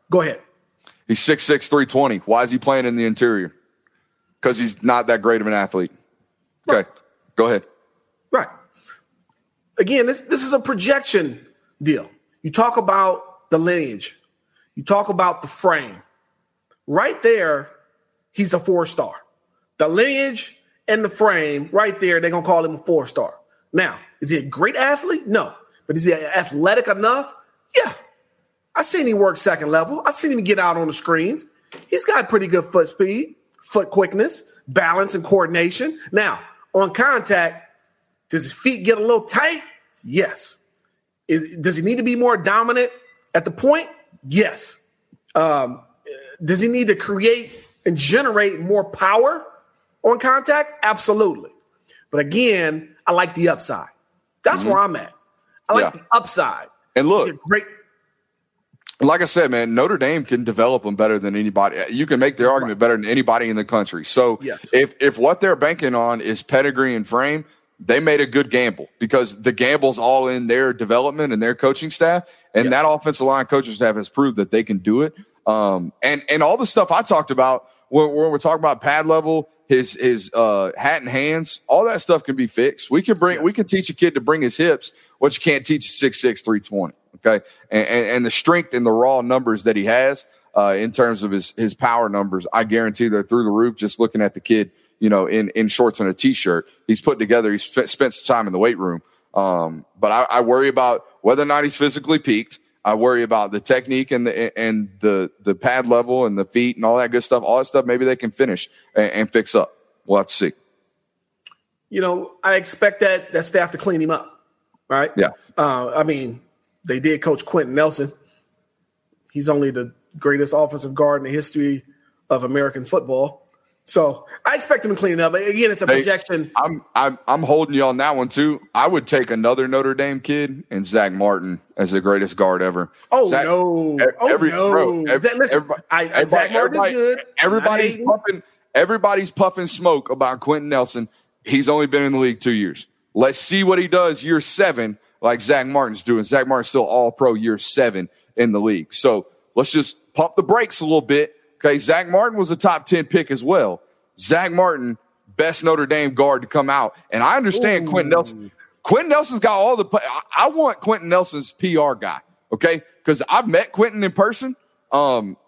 Go ahead. He's six six, three twenty. Why is he playing in the interior? Because he's not that great of an athlete. Okay, right. Go ahead. Right. Again, this, this is a projection deal. You talk about the lineage. You talk about the frame. Right there, he's a four-star. The lineage and the frame, right there, they're going to call him a four-star. Now, is he a great athlete? No. But is he athletic enough? Yeah. I've seen him work second level. I've seen him get out on the screens. He's got pretty good foot speed, foot quickness, balance, and coordination. Now, on contact, does his feet get a little tight? Yes. Is, does he need to be more dominant at the point? Yes. Um, does he need to create and generate more power on contact? Absolutely. But again, I like the upside. That's mm-hmm. where I'm at. I like yeah. the upside. And look, great. Like I said, man, Notre Dame can develop them better than anybody. You can make the argument better than anybody in the country. So yes. if if what they're banking on is pedigree and frame, they made a good gamble because the gamble's all in their development and their coaching staff. And yes. that offensive line coaching staff has proved that they can do it. Um, and, and all the stuff I talked about when, when we're talking about pad level, his his uh, hat and hands, all that stuff can be fixed. We can bring yes. we can teach a kid to bring his hips, what you can't teach a six six, three twenty. Okay, and, and, and the strength and the raw numbers that he has uh, in terms of his his power numbers, I guarantee they're through the roof. Just looking at the kid, you know, in, in shorts and a t-shirt, he's put together. He's spent, spent some time in the weight room. Um, but I, I worry about whether or not he's physically peaked. I worry about the technique and the and the the pad level and the feet and all that good stuff. All that stuff maybe they can finish and, and fix up. We'll have to see. You know, I expect that that staff to clean him up, right? Yeah. Uh, I mean, they did coach Quentin Nelson. He's only the greatest offensive guard in the history of American football. So I expect him to clean it up. Again, it's a hey, projection. I'm I'm I'm holding you on that one too. I would take another Notre Dame kid and Zach Martin as the greatest guard ever. Oh Zach, no! Every, oh no! Bro, every, Zach, listen, everybody, I, Zach Martin is good. Everybody's puffing. Everybody's puffing smoke about Quentin Nelson. He's only been in the league two years. Let's see what he does year seven, like Zach Martin's doing. Zach Martin's still all pro year seven in the league. So let's just pump the brakes a little bit. Okay, Zach Martin was a top ten pick as well. Zach Martin, best Notre Dame guard to come out. And I understand Ooh. Quentin Nelson. Quentin Nelson's got all the – I want Quentin Nelson's P R guy, okay, because I've met Quentin in person. Um,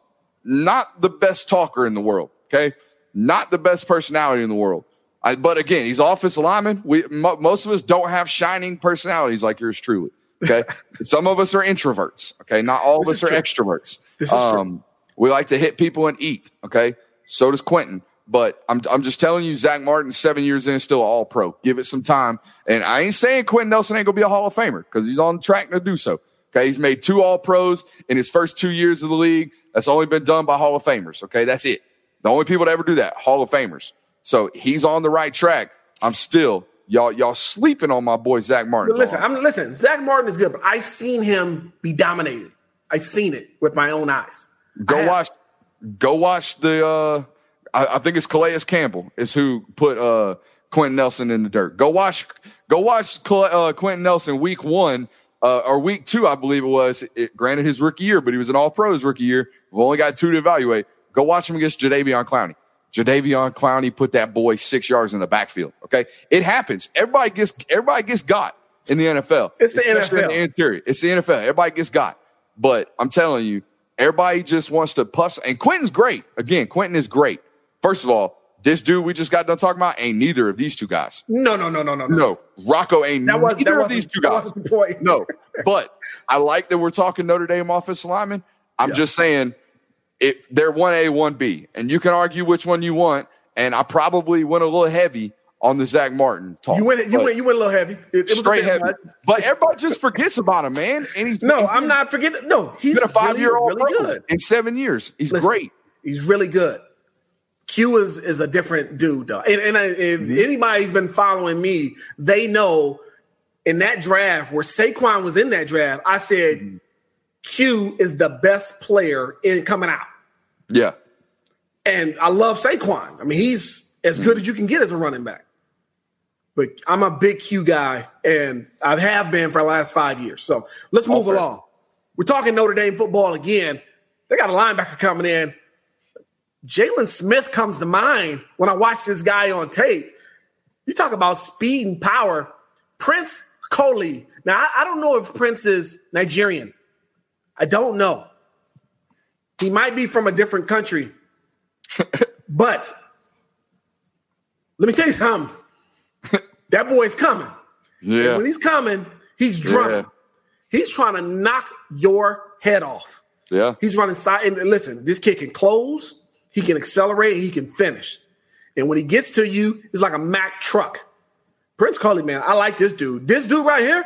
not the best talker in the world, okay, not the best personality in the world. I, but, again, he's offensive lineman. We, mo- most of us don't have shining personalities like yours truly, okay? Some of us are introverts, okay? Not all this of us are true. extroverts. This is um, true. We like to hit people and eat, okay? So does Quentin. But I'm I'm just telling you, Zach Martin, seven years in, still all pro. Give it some time. And I ain't saying Quentin Nelson ain't going to be a Hall of Famer because he's on track to do so. Okay, he's made two all pros in his first two years of the league. That's only been done by Hall of Famers. Okay, that's it. The only people to ever do that, Hall of Famers. So he's on the right track. I'm still y'all y'all sleeping on my boy Zach Martin. But listen, I'm listen. Zach Martin is good, but I've seen him be dominated. I've seen it with my own eyes. Go watch. Go watch the. Uh, I, I think it's Calais Campbell is who put uh, Quentin Nelson in the dirt. Go watch. Go watch uh, Quentin Nelson week one uh, or week two, I believe it was. It, granted, his rookie year, but he was an All-Pro his rookie year. We've only got two to evaluate. Go watch him against Jadeveon Clowney. Jadeveon Clowney put that boy six yards in the backfield. Okay, it happens. Everybody gets everybody gets got in the N F L. It's the N F L. In the interior. It's the N F L. Everybody gets got. But I'm telling you, everybody just wants to puff. And Quentin's great. Again, Quentin is great. First of all, this dude we just got done talking about ain't neither of these two guys. No, no, no, no, no, no. No, Rocco ain't that was, neither that of these two guys. That wasn't the point. No, but I like that we're talking Notre Dame offensive linemen. I'm yeah. just saying it. They're one A, one B, and you can argue which one you want. And I probably went a little heavy on the Zach Martin talk. You went, you went, you went a little heavy. It, it was straight heavy, much. But everybody just forgets about him, man. And he's no, he's I'm been, not forgetting. No, he's been a five-year-old really, really good in seven years. He's Listen, great. He's really good. Q is is a different dude, though. And, and I, if mm-hmm. anybody's been following me, they know in that draft where Saquon was in that draft, I said mm-hmm. Q is the best player in coming out. Yeah. And I love Saquon. I mean, he's as mm-hmm. good as you can get as a running back. But I'm a big Q guy, and I have been for the last five years. So let's move okay. along. We're talking Notre Dame football again. they got a linebacker coming in. Jalen Smith comes to mind when I watch this guy on tape. You talk about speed and power. Prince Coley. Now, I, I don't know if Prince is Nigerian. I don't know. He might be from a different country. But let me tell you something. That boy's coming. Yeah. And when he's coming, he's drumming. Yeah. He's trying to knock your head off. Yeah. He's running side. And listen, this kid can close. He can accelerate. He can finish. And when he gets to you, it's like a Mack truck. Prince Coley, man, I like this dude. This dude right here,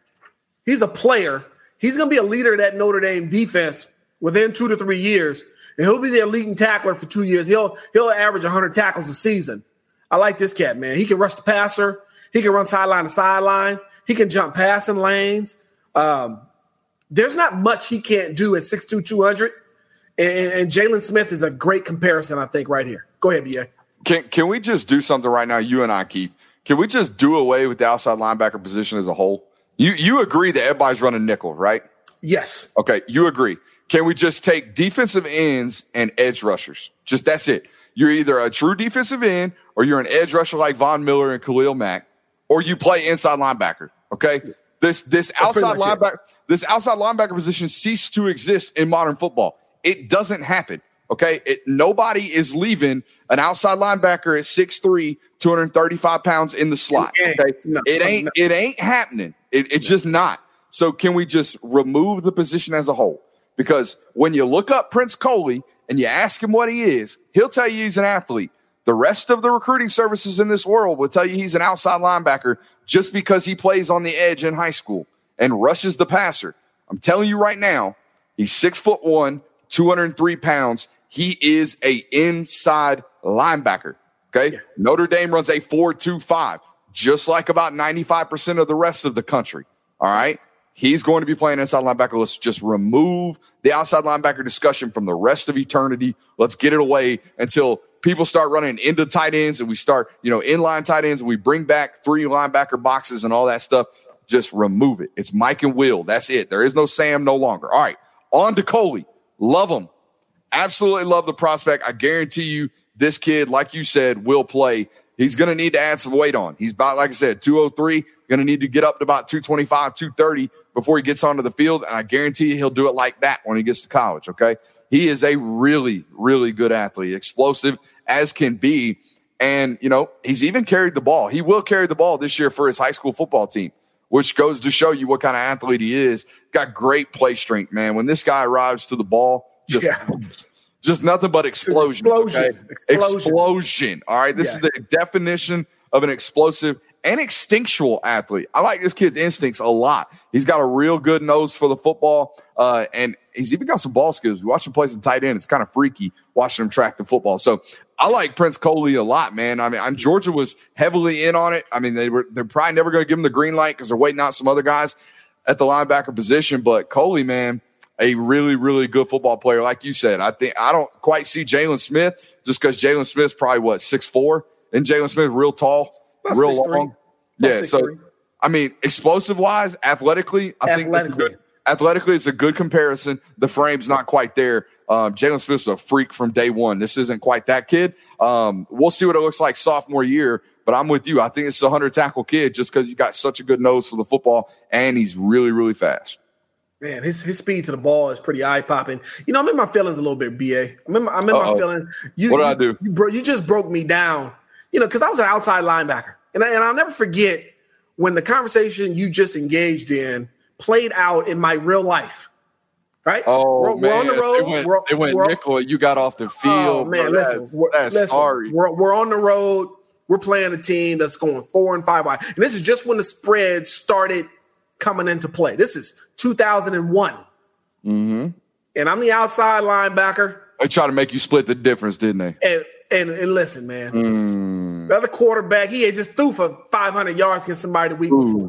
he's a player. He's going to be a leader of that Notre Dame defense within two to three years. And he'll be their leading tackler for two years. He'll he'll average one hundred tackles a season. I like this cat, man. He can rush the passer. He can run sideline to sideline. He can jump passing lanes. Um, there's not much he can't do at six two, two hundred. And, and Jalen Smith is a great comparison, I think, right here. Go ahead, B A. Can can we just do something right now, you and I, Keith? Can we just do away with the outside linebacker position as a whole? You you agree that everybody's running nickel, right? Yes. Okay, you agree. Can we just take defensive ends and edge rushers? Just that's it. You're either a true defensive end or you're an edge rusher like Von Miller and Khalil Mack, or you play inside linebacker. Okay? This this outside linebacker it. this outside linebacker position ceased to exist in modern football. It doesn't happen. Okay? It, nobody is leaving an outside linebacker at six three, two hundred thirty-five pounds in the slot. Okay? No, it ain't no. it ain't happening. It, it's just not. So can we just remove the position as a whole? Because when you look up Prince Coley and you ask him what he is, he'll tell you he's an athlete. The rest of the recruiting services in this world will tell you he's an outside linebacker just because he plays on the edge in high school and rushes the passer. I'm telling you right now, he's six foot one, two hundred three pounds. He is a inside linebacker. Okay. Yeah. Notre Dame runs a four two five, just like about ninety-five percent of the rest of the country. All right. He's going to be playing inside linebacker. Let's just remove the outside linebacker discussion from the rest of eternity. Let's get it away until people start running into tight ends and we start, you know, inline tight ends and we bring back three linebacker boxes and all that stuff. Just remove it. It's Mike and Will. That's it. There is no Sam no longer. All right. On to Coley. Love him. Absolutely love the prospect. I guarantee you this kid, like you said, will play. He's going to need to add some weight on. He's about, like I said, two oh three, going to need to get up to about two twenty-five, two thirty before he gets onto the field. And I guarantee you he'll do it like that when he gets to college. Okay. He is a really, really good athlete, explosive as can be. And, you know, he's even carried the ball. He will carry the ball this year for his high school football team, which goes to show you what kind of athlete he is. Got great play strength, man. When this guy arrives to the ball, just, yeah. just nothing but explosion. Explosion. Okay? Explosion. Explosion. All right. This yeah. is the definition of an explosive and instinctual athlete. I like this kid's instincts a lot. He's got a real good nose for the football, uh, and he's even got some ball skills. We watch him play some tight end. It's kind of freaky watching him track the football. So I like Prince Coley a lot, man. I mean, I'm, Georgia was heavily in on it. I mean, they were they're probably never going to give him the green light because they're waiting out some other guys at the linebacker position. But Coley, man, a really, really good football player. Like you said, I think I don't quite see Jalen Smith just because Jalen Smith's probably what six four, and Jalen Smith real tall. About real six, long. About Yeah, six, so three. I mean, explosive wise, athletically, I think that's a good, athletically it's a good comparison. The frame's not quite there. Um, Jalen Smith's a freak from day one. This isn't quite that kid. Um, we'll see what it looks like sophomore year, but I'm with you. I think it's a hundred tackle kid just because he's got such a good nose for the football and he's really, really fast. Man, his his speed to the ball is pretty eye popping. You know, I'm in my feelings a little bit, B A. I'm in my, I'm in my feelings. You, what did you, I do? You, bro, you just broke me down. You know, because I was an outside linebacker. And, I, and I'll never forget when the conversation you just engaged in played out in my real life. Right? Oh, we're, man. We're on the road. It went, we're, it went we're, nickel. You got off the field. Oh, man, bro. listen. That's, We're, that's listen sorry. we're, we're on the road. We're playing a team that's going four and five wide. And this is just when the spread started coming into play. This is two thousand one. Mm-hmm. And I'm the outside linebacker. They tried to make you split the difference, didn't they? And and, and listen, man. Mm. The other quarterback, he had just threw for five hundred yards against somebody the week Ooh. before.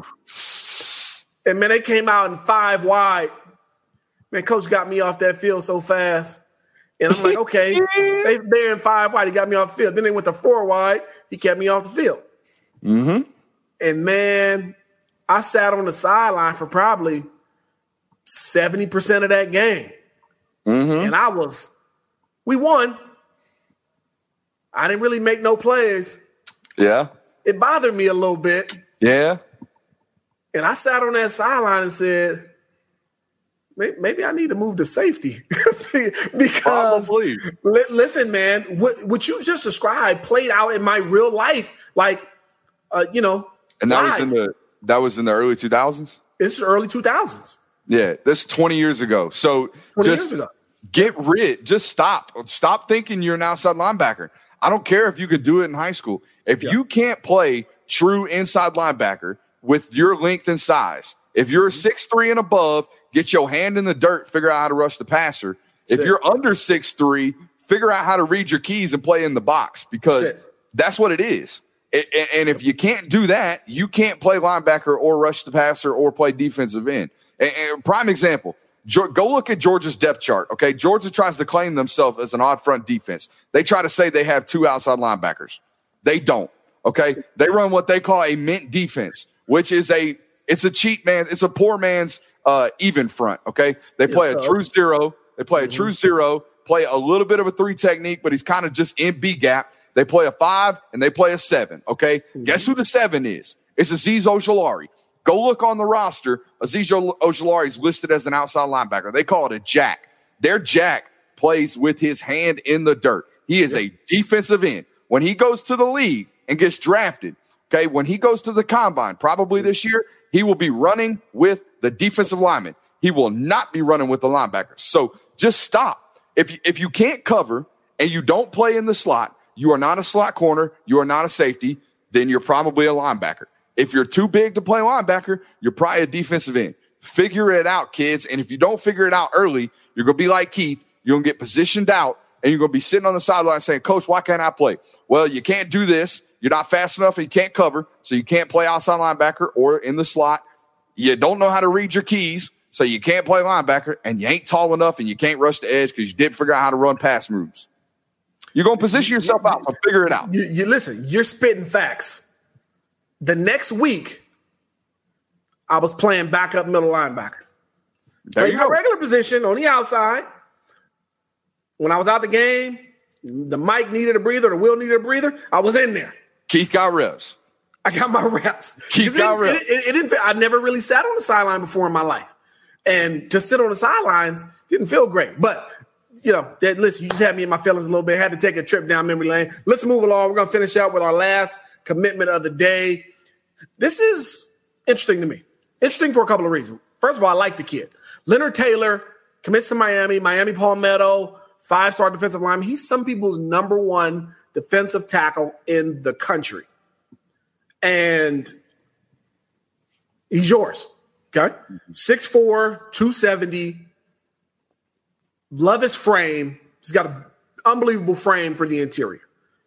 And, man, they came out in five wide. Man, coach got me off that field so fast. And I'm like, okay, they, they're in five wide. He got me off the field. Then they went to four wide. He kept me off the field. Mm-hmm. And, man, I sat on the sideline for probably seventy percent of that game. Mm-hmm. And I was, we won. I didn't really make no plays. Yeah. It bothered me a little bit. Yeah. And I sat on that sideline and said, maybe I need to move to safety. Because, li- listen, man, what, what you just described played out in my real life. Like, uh, you know. And that live. was in the that was in the early two thousands? This is early two thousands. Yeah, that's twenty years ago. So just years ago. Get rid. Just stop. Stop thinking you're an outside linebacker. I don't care if you could do it in high school. If yeah. you can't play true inside linebacker with your length and size, if you're six three and above, get your hand in the dirt, figure out how to rush the passer. Sit. If you're under six three, figure out how to read your keys and play in the box, because Sit. that's what it is. And if you can't do that, you can't play linebacker or rush the passer or play defensive end. And prime example, go look at Georgia's depth chart, okay? Georgia tries to claim themselves as an odd front defense. They try to say they have two outside linebackers. They don't, okay? They run what they call a mint defense, which is a it's a cheat man. It's a poor man's uh, even front, okay? They play yes, a true zero. They play a true zero, play a little bit of a three technique, but he's kind of just in B gap. They play a five and they play a seven, okay? Mm-hmm. Guess who the seven is? It's Azeez Ojulari. Go look on the roster. Azeez Ojulari is listed as an outside linebacker. They call it a jack. Their jack plays with his hand in the dirt. He is a defensive end. When he goes to the league and gets drafted, okay, when he goes to the combine, probably this year, he will be running with the defensive lineman. He will not be running with the linebackers. So just stop. If you, if you can't cover and you don't play in the slot, you are not a slot corner, you are not a safety, then you're probably a linebacker. If you're too big to play linebacker, you're probably a defensive end. Figure it out, kids. And if you don't figure it out early, you're going to be like Keith. You're going to get positioned out, and you're going to be sitting on the sideline saying, Coach, why can't I play? Well, you can't do this. You're not fast enough, and you can't cover, so you can't play outside linebacker or in the slot. You don't know how to read your keys, so you can't play linebacker, and you ain't tall enough, and you can't rush the edge because you didn't figure out how to run pass moves. You're going to position yourself out, so figure it out. You, you listen, you're spitting facts. The next week, I was playing backup middle linebacker. There Played you my go. regular position on the outside. When I was out the game, the mic needed a breather, the wheel needed a breather, I was in there. Keith got reps. I got my reps. Keith got it, reps. It, it, it didn't, I never really sat on the sideline before in my life. And to sit on the sidelines didn't feel great. But you know, that, listen, you just had me in my feelings a little bit. Had to take a trip down memory lane. Let's move along. We're going to finish out with our last commitment of the day. This is interesting to me. Interesting for a couple of reasons. First of all, I like the kid. Leonard Taylor commits to Miami. Miami Palmetto, five-star defensive lineman. He's some people's number one defensive tackle in the country. And he's yours, okay? six four, two seventy. Love his frame. He's got an unbelievable frame for the interior.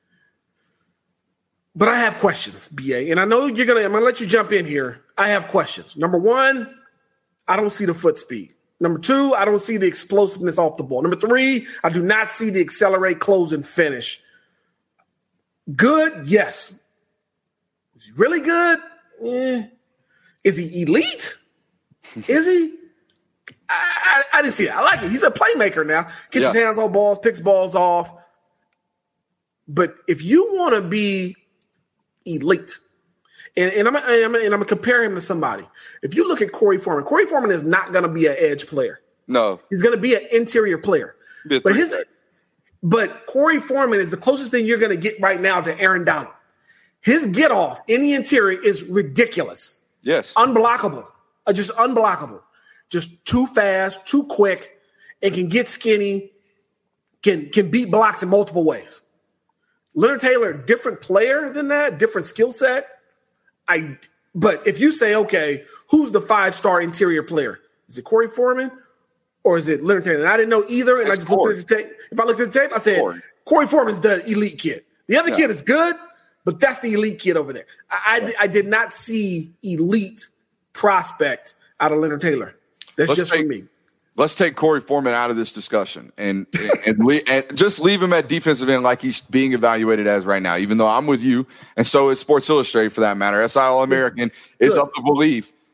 But I have questions, B A. And I know you're going to – I'm going to let you jump in here. I have questions. Number one, I don't see the foot speed. Number two, I don't see the explosiveness off the ball. Number three, I do not see the accelerate, close, and finish. Good? Yes. Is he really good? Eh. Is he elite? Is he? I, I, I didn't see that. I like it. He's a playmaker now. Gets yeah. his hands on balls, picks balls off. But if you want to be elite, and, and I'm and I'm, and I'm going to compare him to somebody. If you look at Corey Foreman, Corey Foreman is not going to be an edge player. No. He's going to be an interior player. But his, but Corey Foreman is the closest thing you're going to get right now to Aaron Donald. His get off in the interior is ridiculous. Yes. Unblockable. Uh, just unblockable. Just too fast, too quick, and can get skinny, can, can beat blocks in multiple ways. Leonard Taylor, different player than that, different skill set. I, but if you say, okay, who's the five-star interior player? Is it Corey Foreman or is it Leonard Taylor? And I didn't know either, and That's I just Corey. looked at the tape. If I looked at the tape, I said, Corey, Corey Foreman's the elite kid. The other yeah. kid is good, but that's the elite kid over there. I, I, I did not see elite prospect out of Leonard Taylor. That's let's just take, for me. Let's take Corey Foreman out of this discussion and and, and, le- and just leave him at defensive end like he's being evaluated as right now, even though I'm with you, and so is Sports Illustrated for that matter. S I All-American is up to belief.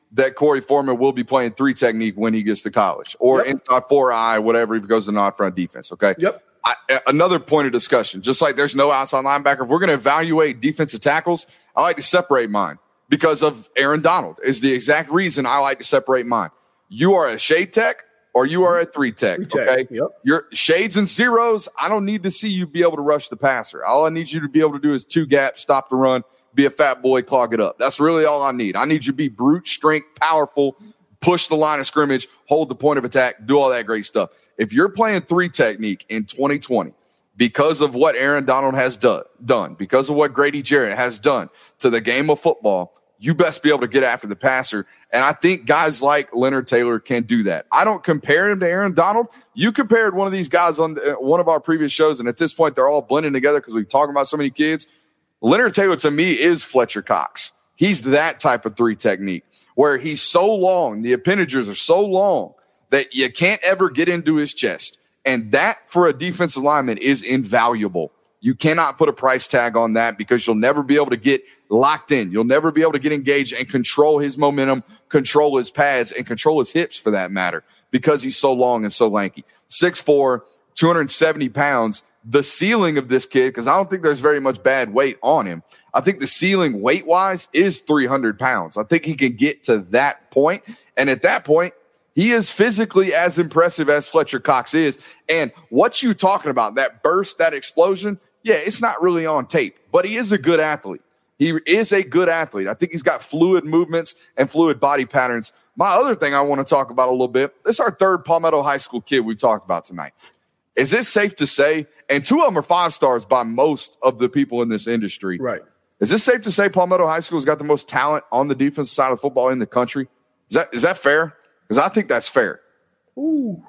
that Corey Foreman will be playing three technique when he gets to college, or yep. inside four eye, whatever, if he goes to non-front defense. Okay. Yep. I, another point of discussion, just like there's no outside linebacker. If we're going to evaluate defensive tackles, I like to separate mine because of Aaron Donald is the exact reason I like to separate mine. You are a shade tech or you are a three tech. Three tech. Okay. Yep. Your shades and zeros. I don't need to see you be able to rush the passer. All I need you to be able to do is two gaps, stop the run, be a fat boy, clog it up. That's really all I need. I need you to be brute strength, powerful, push the line of scrimmage, hold the point of attack, do all that great stuff. If you're playing three technique in twenty twenty, because of what Aaron Donald has do- done, because of what Grady Jarrett has done to the game of football, you best be able to get after the passer. And I think guys like Leonard Taylor can do that. I don't compare him to Aaron Donald. You compared one of these guys on the, one of our previous shows, and at this point, they're all blending together because we're talking about so many kids. Leonard Taylor, to me, is Fletcher Cox. He's that type of three technique where he's so long, the appendages are so long that you can't ever get into his chest. And that, for a defensive lineman, is invaluable. You cannot put a price tag on that because you'll never be able to get locked in. You'll never be able to get engaged and control his momentum, control his pads, and control his hips for that matter because he's so long and so lanky. six foot four, two hundred seventy pounds. The ceiling of this kid, because I don't think there's very much bad weight on him. I think the ceiling weight-wise is three hundred pounds. I think he can get to that point. And at that point, he is physically as impressive as Fletcher Cox is. And what you talking about, that burst, that explosion, yeah, it's not really on tape, but he is a good athlete. He is a good athlete. I think he's got fluid movements and fluid body patterns. My other thing I want to talk about a little bit, this is our third Palmetto High School kid we talked about tonight. Is it safe to say, and two of them are five stars by most of the people in this industry. Right. Is it safe to say Palmetto High School has got the most talent on the defensive side of football in the country? Is that is that fair? Because I think that's fair. Ooh,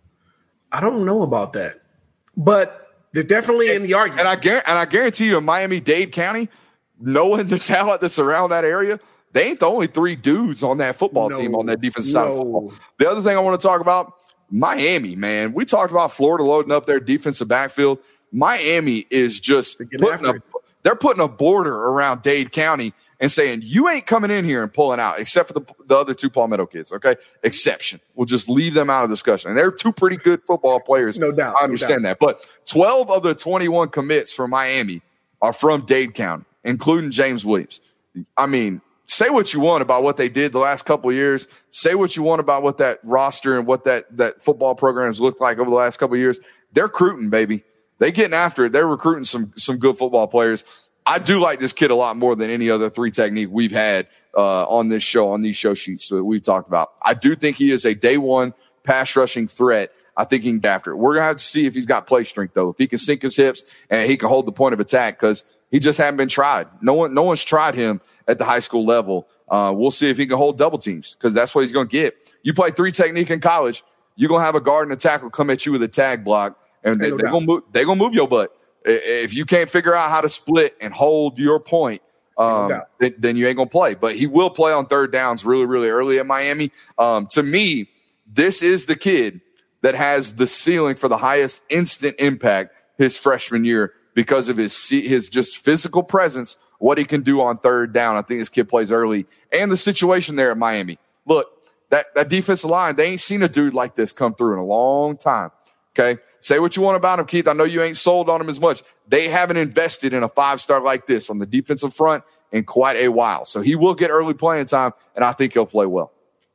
I don't know about that, but they're definitely and, in the argument. And I guarantee, and I guarantee you, in Miami-Dade County, knowing the talent that's around that area, they ain't the only three dudes on that football no, team on that defensive no. side of football. The other thing I want to talk about, Miami, man. We talked about Florida loading up their defensive backfield. Miami is just putting a, they're putting a border around Dade County and saying, you ain't coming in here and pulling out, except for the, the other two Palmetto kids, okay? Exception. We'll just leave them out of discussion. And they're two pretty good football players. No doubt. I understand no that. But twelve of the twenty-one commits for Miami are from Dade County, including James Williams. I mean, say what you want about what they did the last couple of years. Say what you want about what that roster and what that, that football programs looked like over the last couple of years. They're recruiting, baby. They getting after it. They're recruiting some some good football players. I do like this kid a lot more than any other three technique we've had uh, on this show, on these show sheets that we've talked about. I do think he is a day one pass rushing threat. I think he can get after it. We're going to have to see if he's got play strength, though, if he can sink his hips and he can hold the point of attack because he just hasn't been tried. No one, no one's tried him at the high school level. Uh, we'll see if he can hold double teams because that's what he's going to get. You play three technique in college, you're going to have a guard and a tackle come at you with a tag block, and they, they're going to move, they're going to move your butt. If you can't figure out how to split and hold your point, um, no then, then you ain't going to play. But he will play on third downs really, really early at Miami. Um, to me, this is the kid that has the ceiling for the highest instant impact his freshman year because of his his just physical presence, what he can do on third down. I think this kid plays early. And the situation there at Miami. Look, that, that defensive line, they ain't seen a dude like this come through in a long time, okay? Say what you want about him, Keith. I know you ain't sold on him as much. They haven't invested in a five-star like this on the defensive front in quite a while. So he will get early playing time, and I think he'll play well.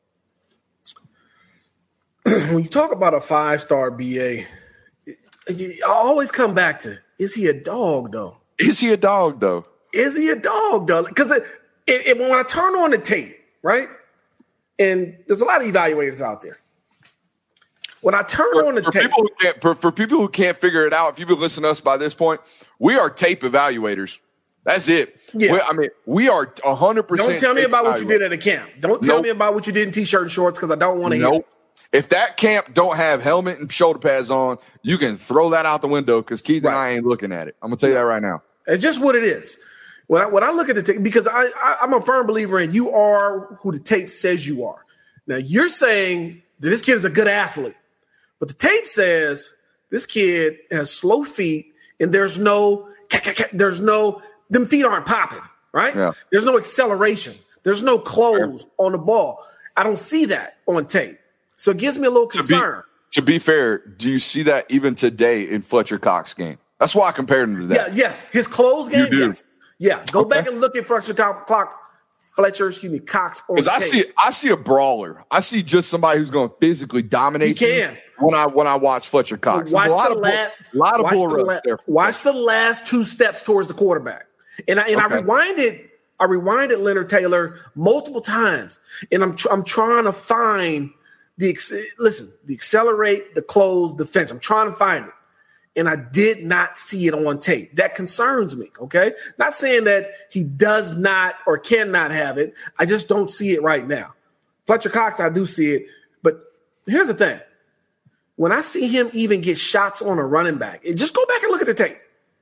When you talk about a five-star B A, I always come back to, is he a dog, though? Is he a dog, though? Is he a dog, though? Because it, it, it, when I turn on the tape, right, and there's a lot of evaluators out there. When I turn for, on the for tape, people who can't, for, for people who can't figure it out, if you've been listening to us by this point, we are tape evaluators. That's it. Yeah. We, I mean, we are one hundred percent. Don't tell me about what you did at a camp. Don't tell nope. me about what you did in T-shirt and shorts because I don't want to nope. hear it. If that camp don't have helmet and shoulder pads on, you can throw that out the window because Keith right. and I ain't looking at it. I'm going to tell you that right now. It's just what it is. When I, when I look at the tape, because I, I, I'm a firm believer in you are who the tape says you are. Now, you're saying that this kid is a good athlete. But the tape says this kid has slow feet and there's no, there's no, them feet aren't popping, right? Yeah. There's no acceleration. There's no close fair. on the ball. I don't see that on tape. So it gives me a little concern. To be, to be fair, do you see that even today in Fletcher Cox game? That's why I compared him to that. Yeah, yes. His close game, yes. Yeah, go okay. back and look at Fletcher Cox. Fletcher, excuse me, Cox. Because I see, I see a brawler. I see just somebody who's going to physically dominate. He can. You when I when I watch Fletcher Cox. Watch a lot the of last, bull, lot of watch, bull the, rush la- there watch the last two steps towards the quarterback. And I and okay. I rewinded, I rewinded Leonard Taylor multiple times, and I'm tr- I'm trying to find the ex- listen, the accelerate, the close, defense. I'm trying to find it. And I did not see it on tape. That concerns me, okay? Not saying that he does not or cannot have it. I just don't see it right now. Fletcher Cox, I do see it. But here's the thing. When I see him even get shots on a running back, just go back and look at the tape.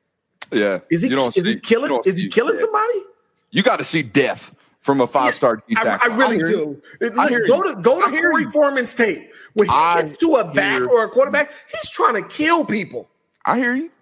Yeah. Is he, you don't is see, he killing, is he killing death. somebody? You got to see death from a five-star yeah, tackle. I, I really I do. Look, go to go to Corey Foreman's tape. When he I gets to a back or a quarterback, he's trying to kill people. I hear you.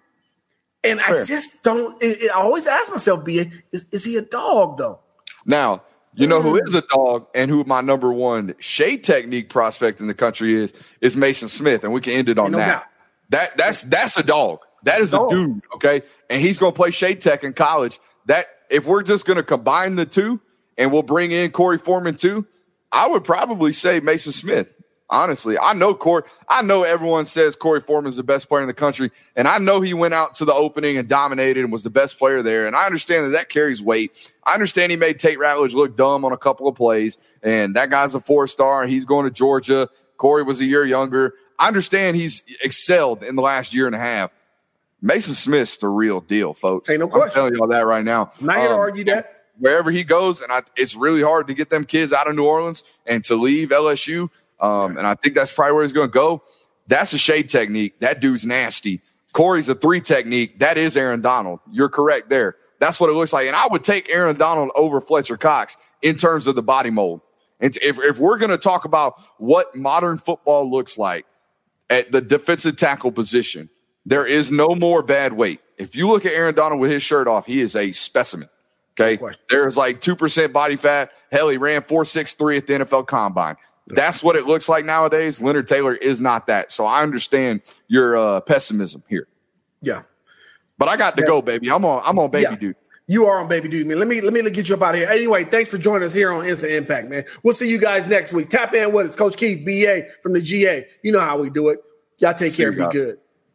And Fair. I just don't it, it, – I always ask myself, B A, is, is he a dog, though? Now, you know who is a dog and who my number one shade technique prospect in the country is, is Mason Smith, and we can end it on no that. Doubt. That That's that's a dog. That is a, a dude, okay? And he's going to play shade tech in college. That if we're just going to combine the two and we'll bring in Corey Foreman too, I would probably say Mason Smith. Honestly, I know Corey. I know everyone says Corey Foreman is the best player in the country, and I know he went out to the opening and dominated and was the best player there. And I understand that that carries weight. I understand he made Tate Ratledge look dumb on a couple of plays, and that guy's a four-star, and he's going to Georgia. Corey was a year younger. I understand he's excelled in the last year and a half. Mason Smith's the real deal, folks. Ain't no question. I'm telling y'all that right now. I'm not here um, to argue that. Wherever he goes, and I, it's really hard to get them kids out of New Orleans and to leave L S U. Um, and I think that's probably where he's going to go. That's a shade technique. That dude's nasty. Corey's a three technique. That is Aaron Donald. You're correct there. That's what it looks like. And I would take Aaron Donald over Fletcher Cox in terms of the body mold. And if, if we're going to talk about what modern football looks like at the defensive tackle position, there is no more bad weight. If you look at Aaron Donald with his shirt off, he is a specimen. Okay. There's like two percent body fat. Hell, he ran four six three at the N F L Combine. That's what it looks like nowadays. Leonard Taylor is not that. So I understand your uh, pessimism here. Yeah. But I got to yeah. go, baby. I'm on I'm on baby yeah. dude. You are on baby dude, man. Let me let me get you up out of here. Anyway, thanks for joining us here on Instant Impact, man. We'll see you guys next week. Tap in with us, Coach Keith, B A from the G A. You know how we do it. Y'all take see care. Be good.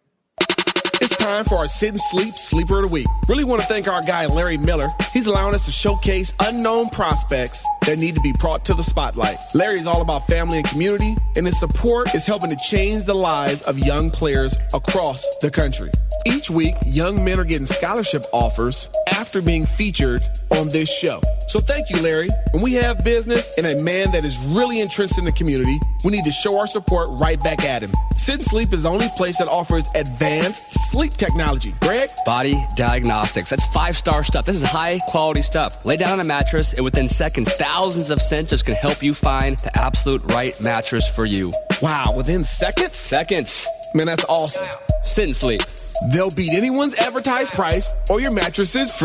It's time for our Sit and Sleep Sleeper of the Week. Really want to thank our guy, Larry Miller. He's allowing us to showcase unknown prospects that need to be brought to the spotlight. Larry is all about family and community, and his support is helping to change the lives of young players across the country. Each week, young men are getting scholarship offers after being featured on this show. So thank you, Larry. When we have business and a man that is really entrenched in the community, we need to show our support right back at him. Sit and Sleep is the only place that offers advanced sleep technology. Greg? Body Diagnostics. That's five-star stuff. This is high-quality stuff. Lay down on a mattress, and within seconds, thousands of sensors can help you find the absolute right mattress for you. Wow, within seconds? Seconds. Man, that's awesome. Sit and Sleep. They'll beat anyone's advertised price, or your mattress is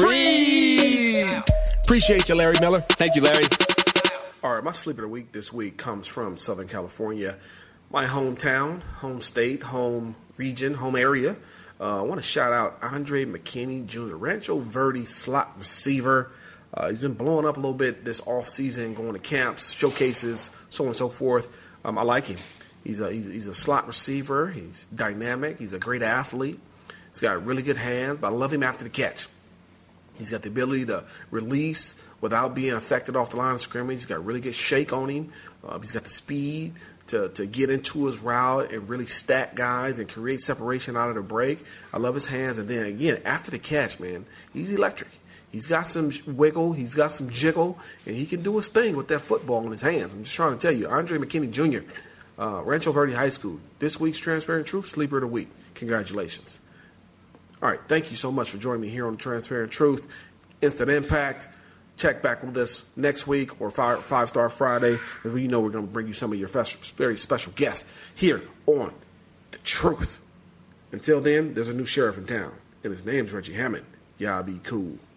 free. Appreciate you, Larry Miller. Thank you, Larry. All right, my Sleeper of the Week this week comes from Southern California, my hometown, home state, home region, home area. Uh, I want to shout out Andre McKinney Junior, Rancho Verde slot receiver. Uh, he's been blowing up a little bit this offseason, going to camps, showcases, so on and so forth. Um, I like him. He's a, he's, he's a slot receiver. He's dynamic. He's a great athlete. He's got really good hands, but I love him after the catch. He's got the ability to release without being affected off the line of scrimmage. He's got really good shake on him. Uh, he's got the speed to, to get into his route and really stack guys and create separation out of the break. I love his hands. And then, again, after the catch, man, he's electric. He's got some wiggle. He's got some jiggle. And he can do his thing with that football in his hands. I'm just trying to tell you, Andre McKinney Junior, uh, Rancho Verde High School, this week's Transparent Truth Sleeper of the Week. Congratulations. All right, thank you so much for joining me here on Transparent Truth, Instant Impact. Check back with us next week or Five, five Star Friday, because we know we're going to bring you some of your very special guests here on The Truth. Until then, there's a new sheriff in town, and his name's Reggie Hammond. Y'all be cool.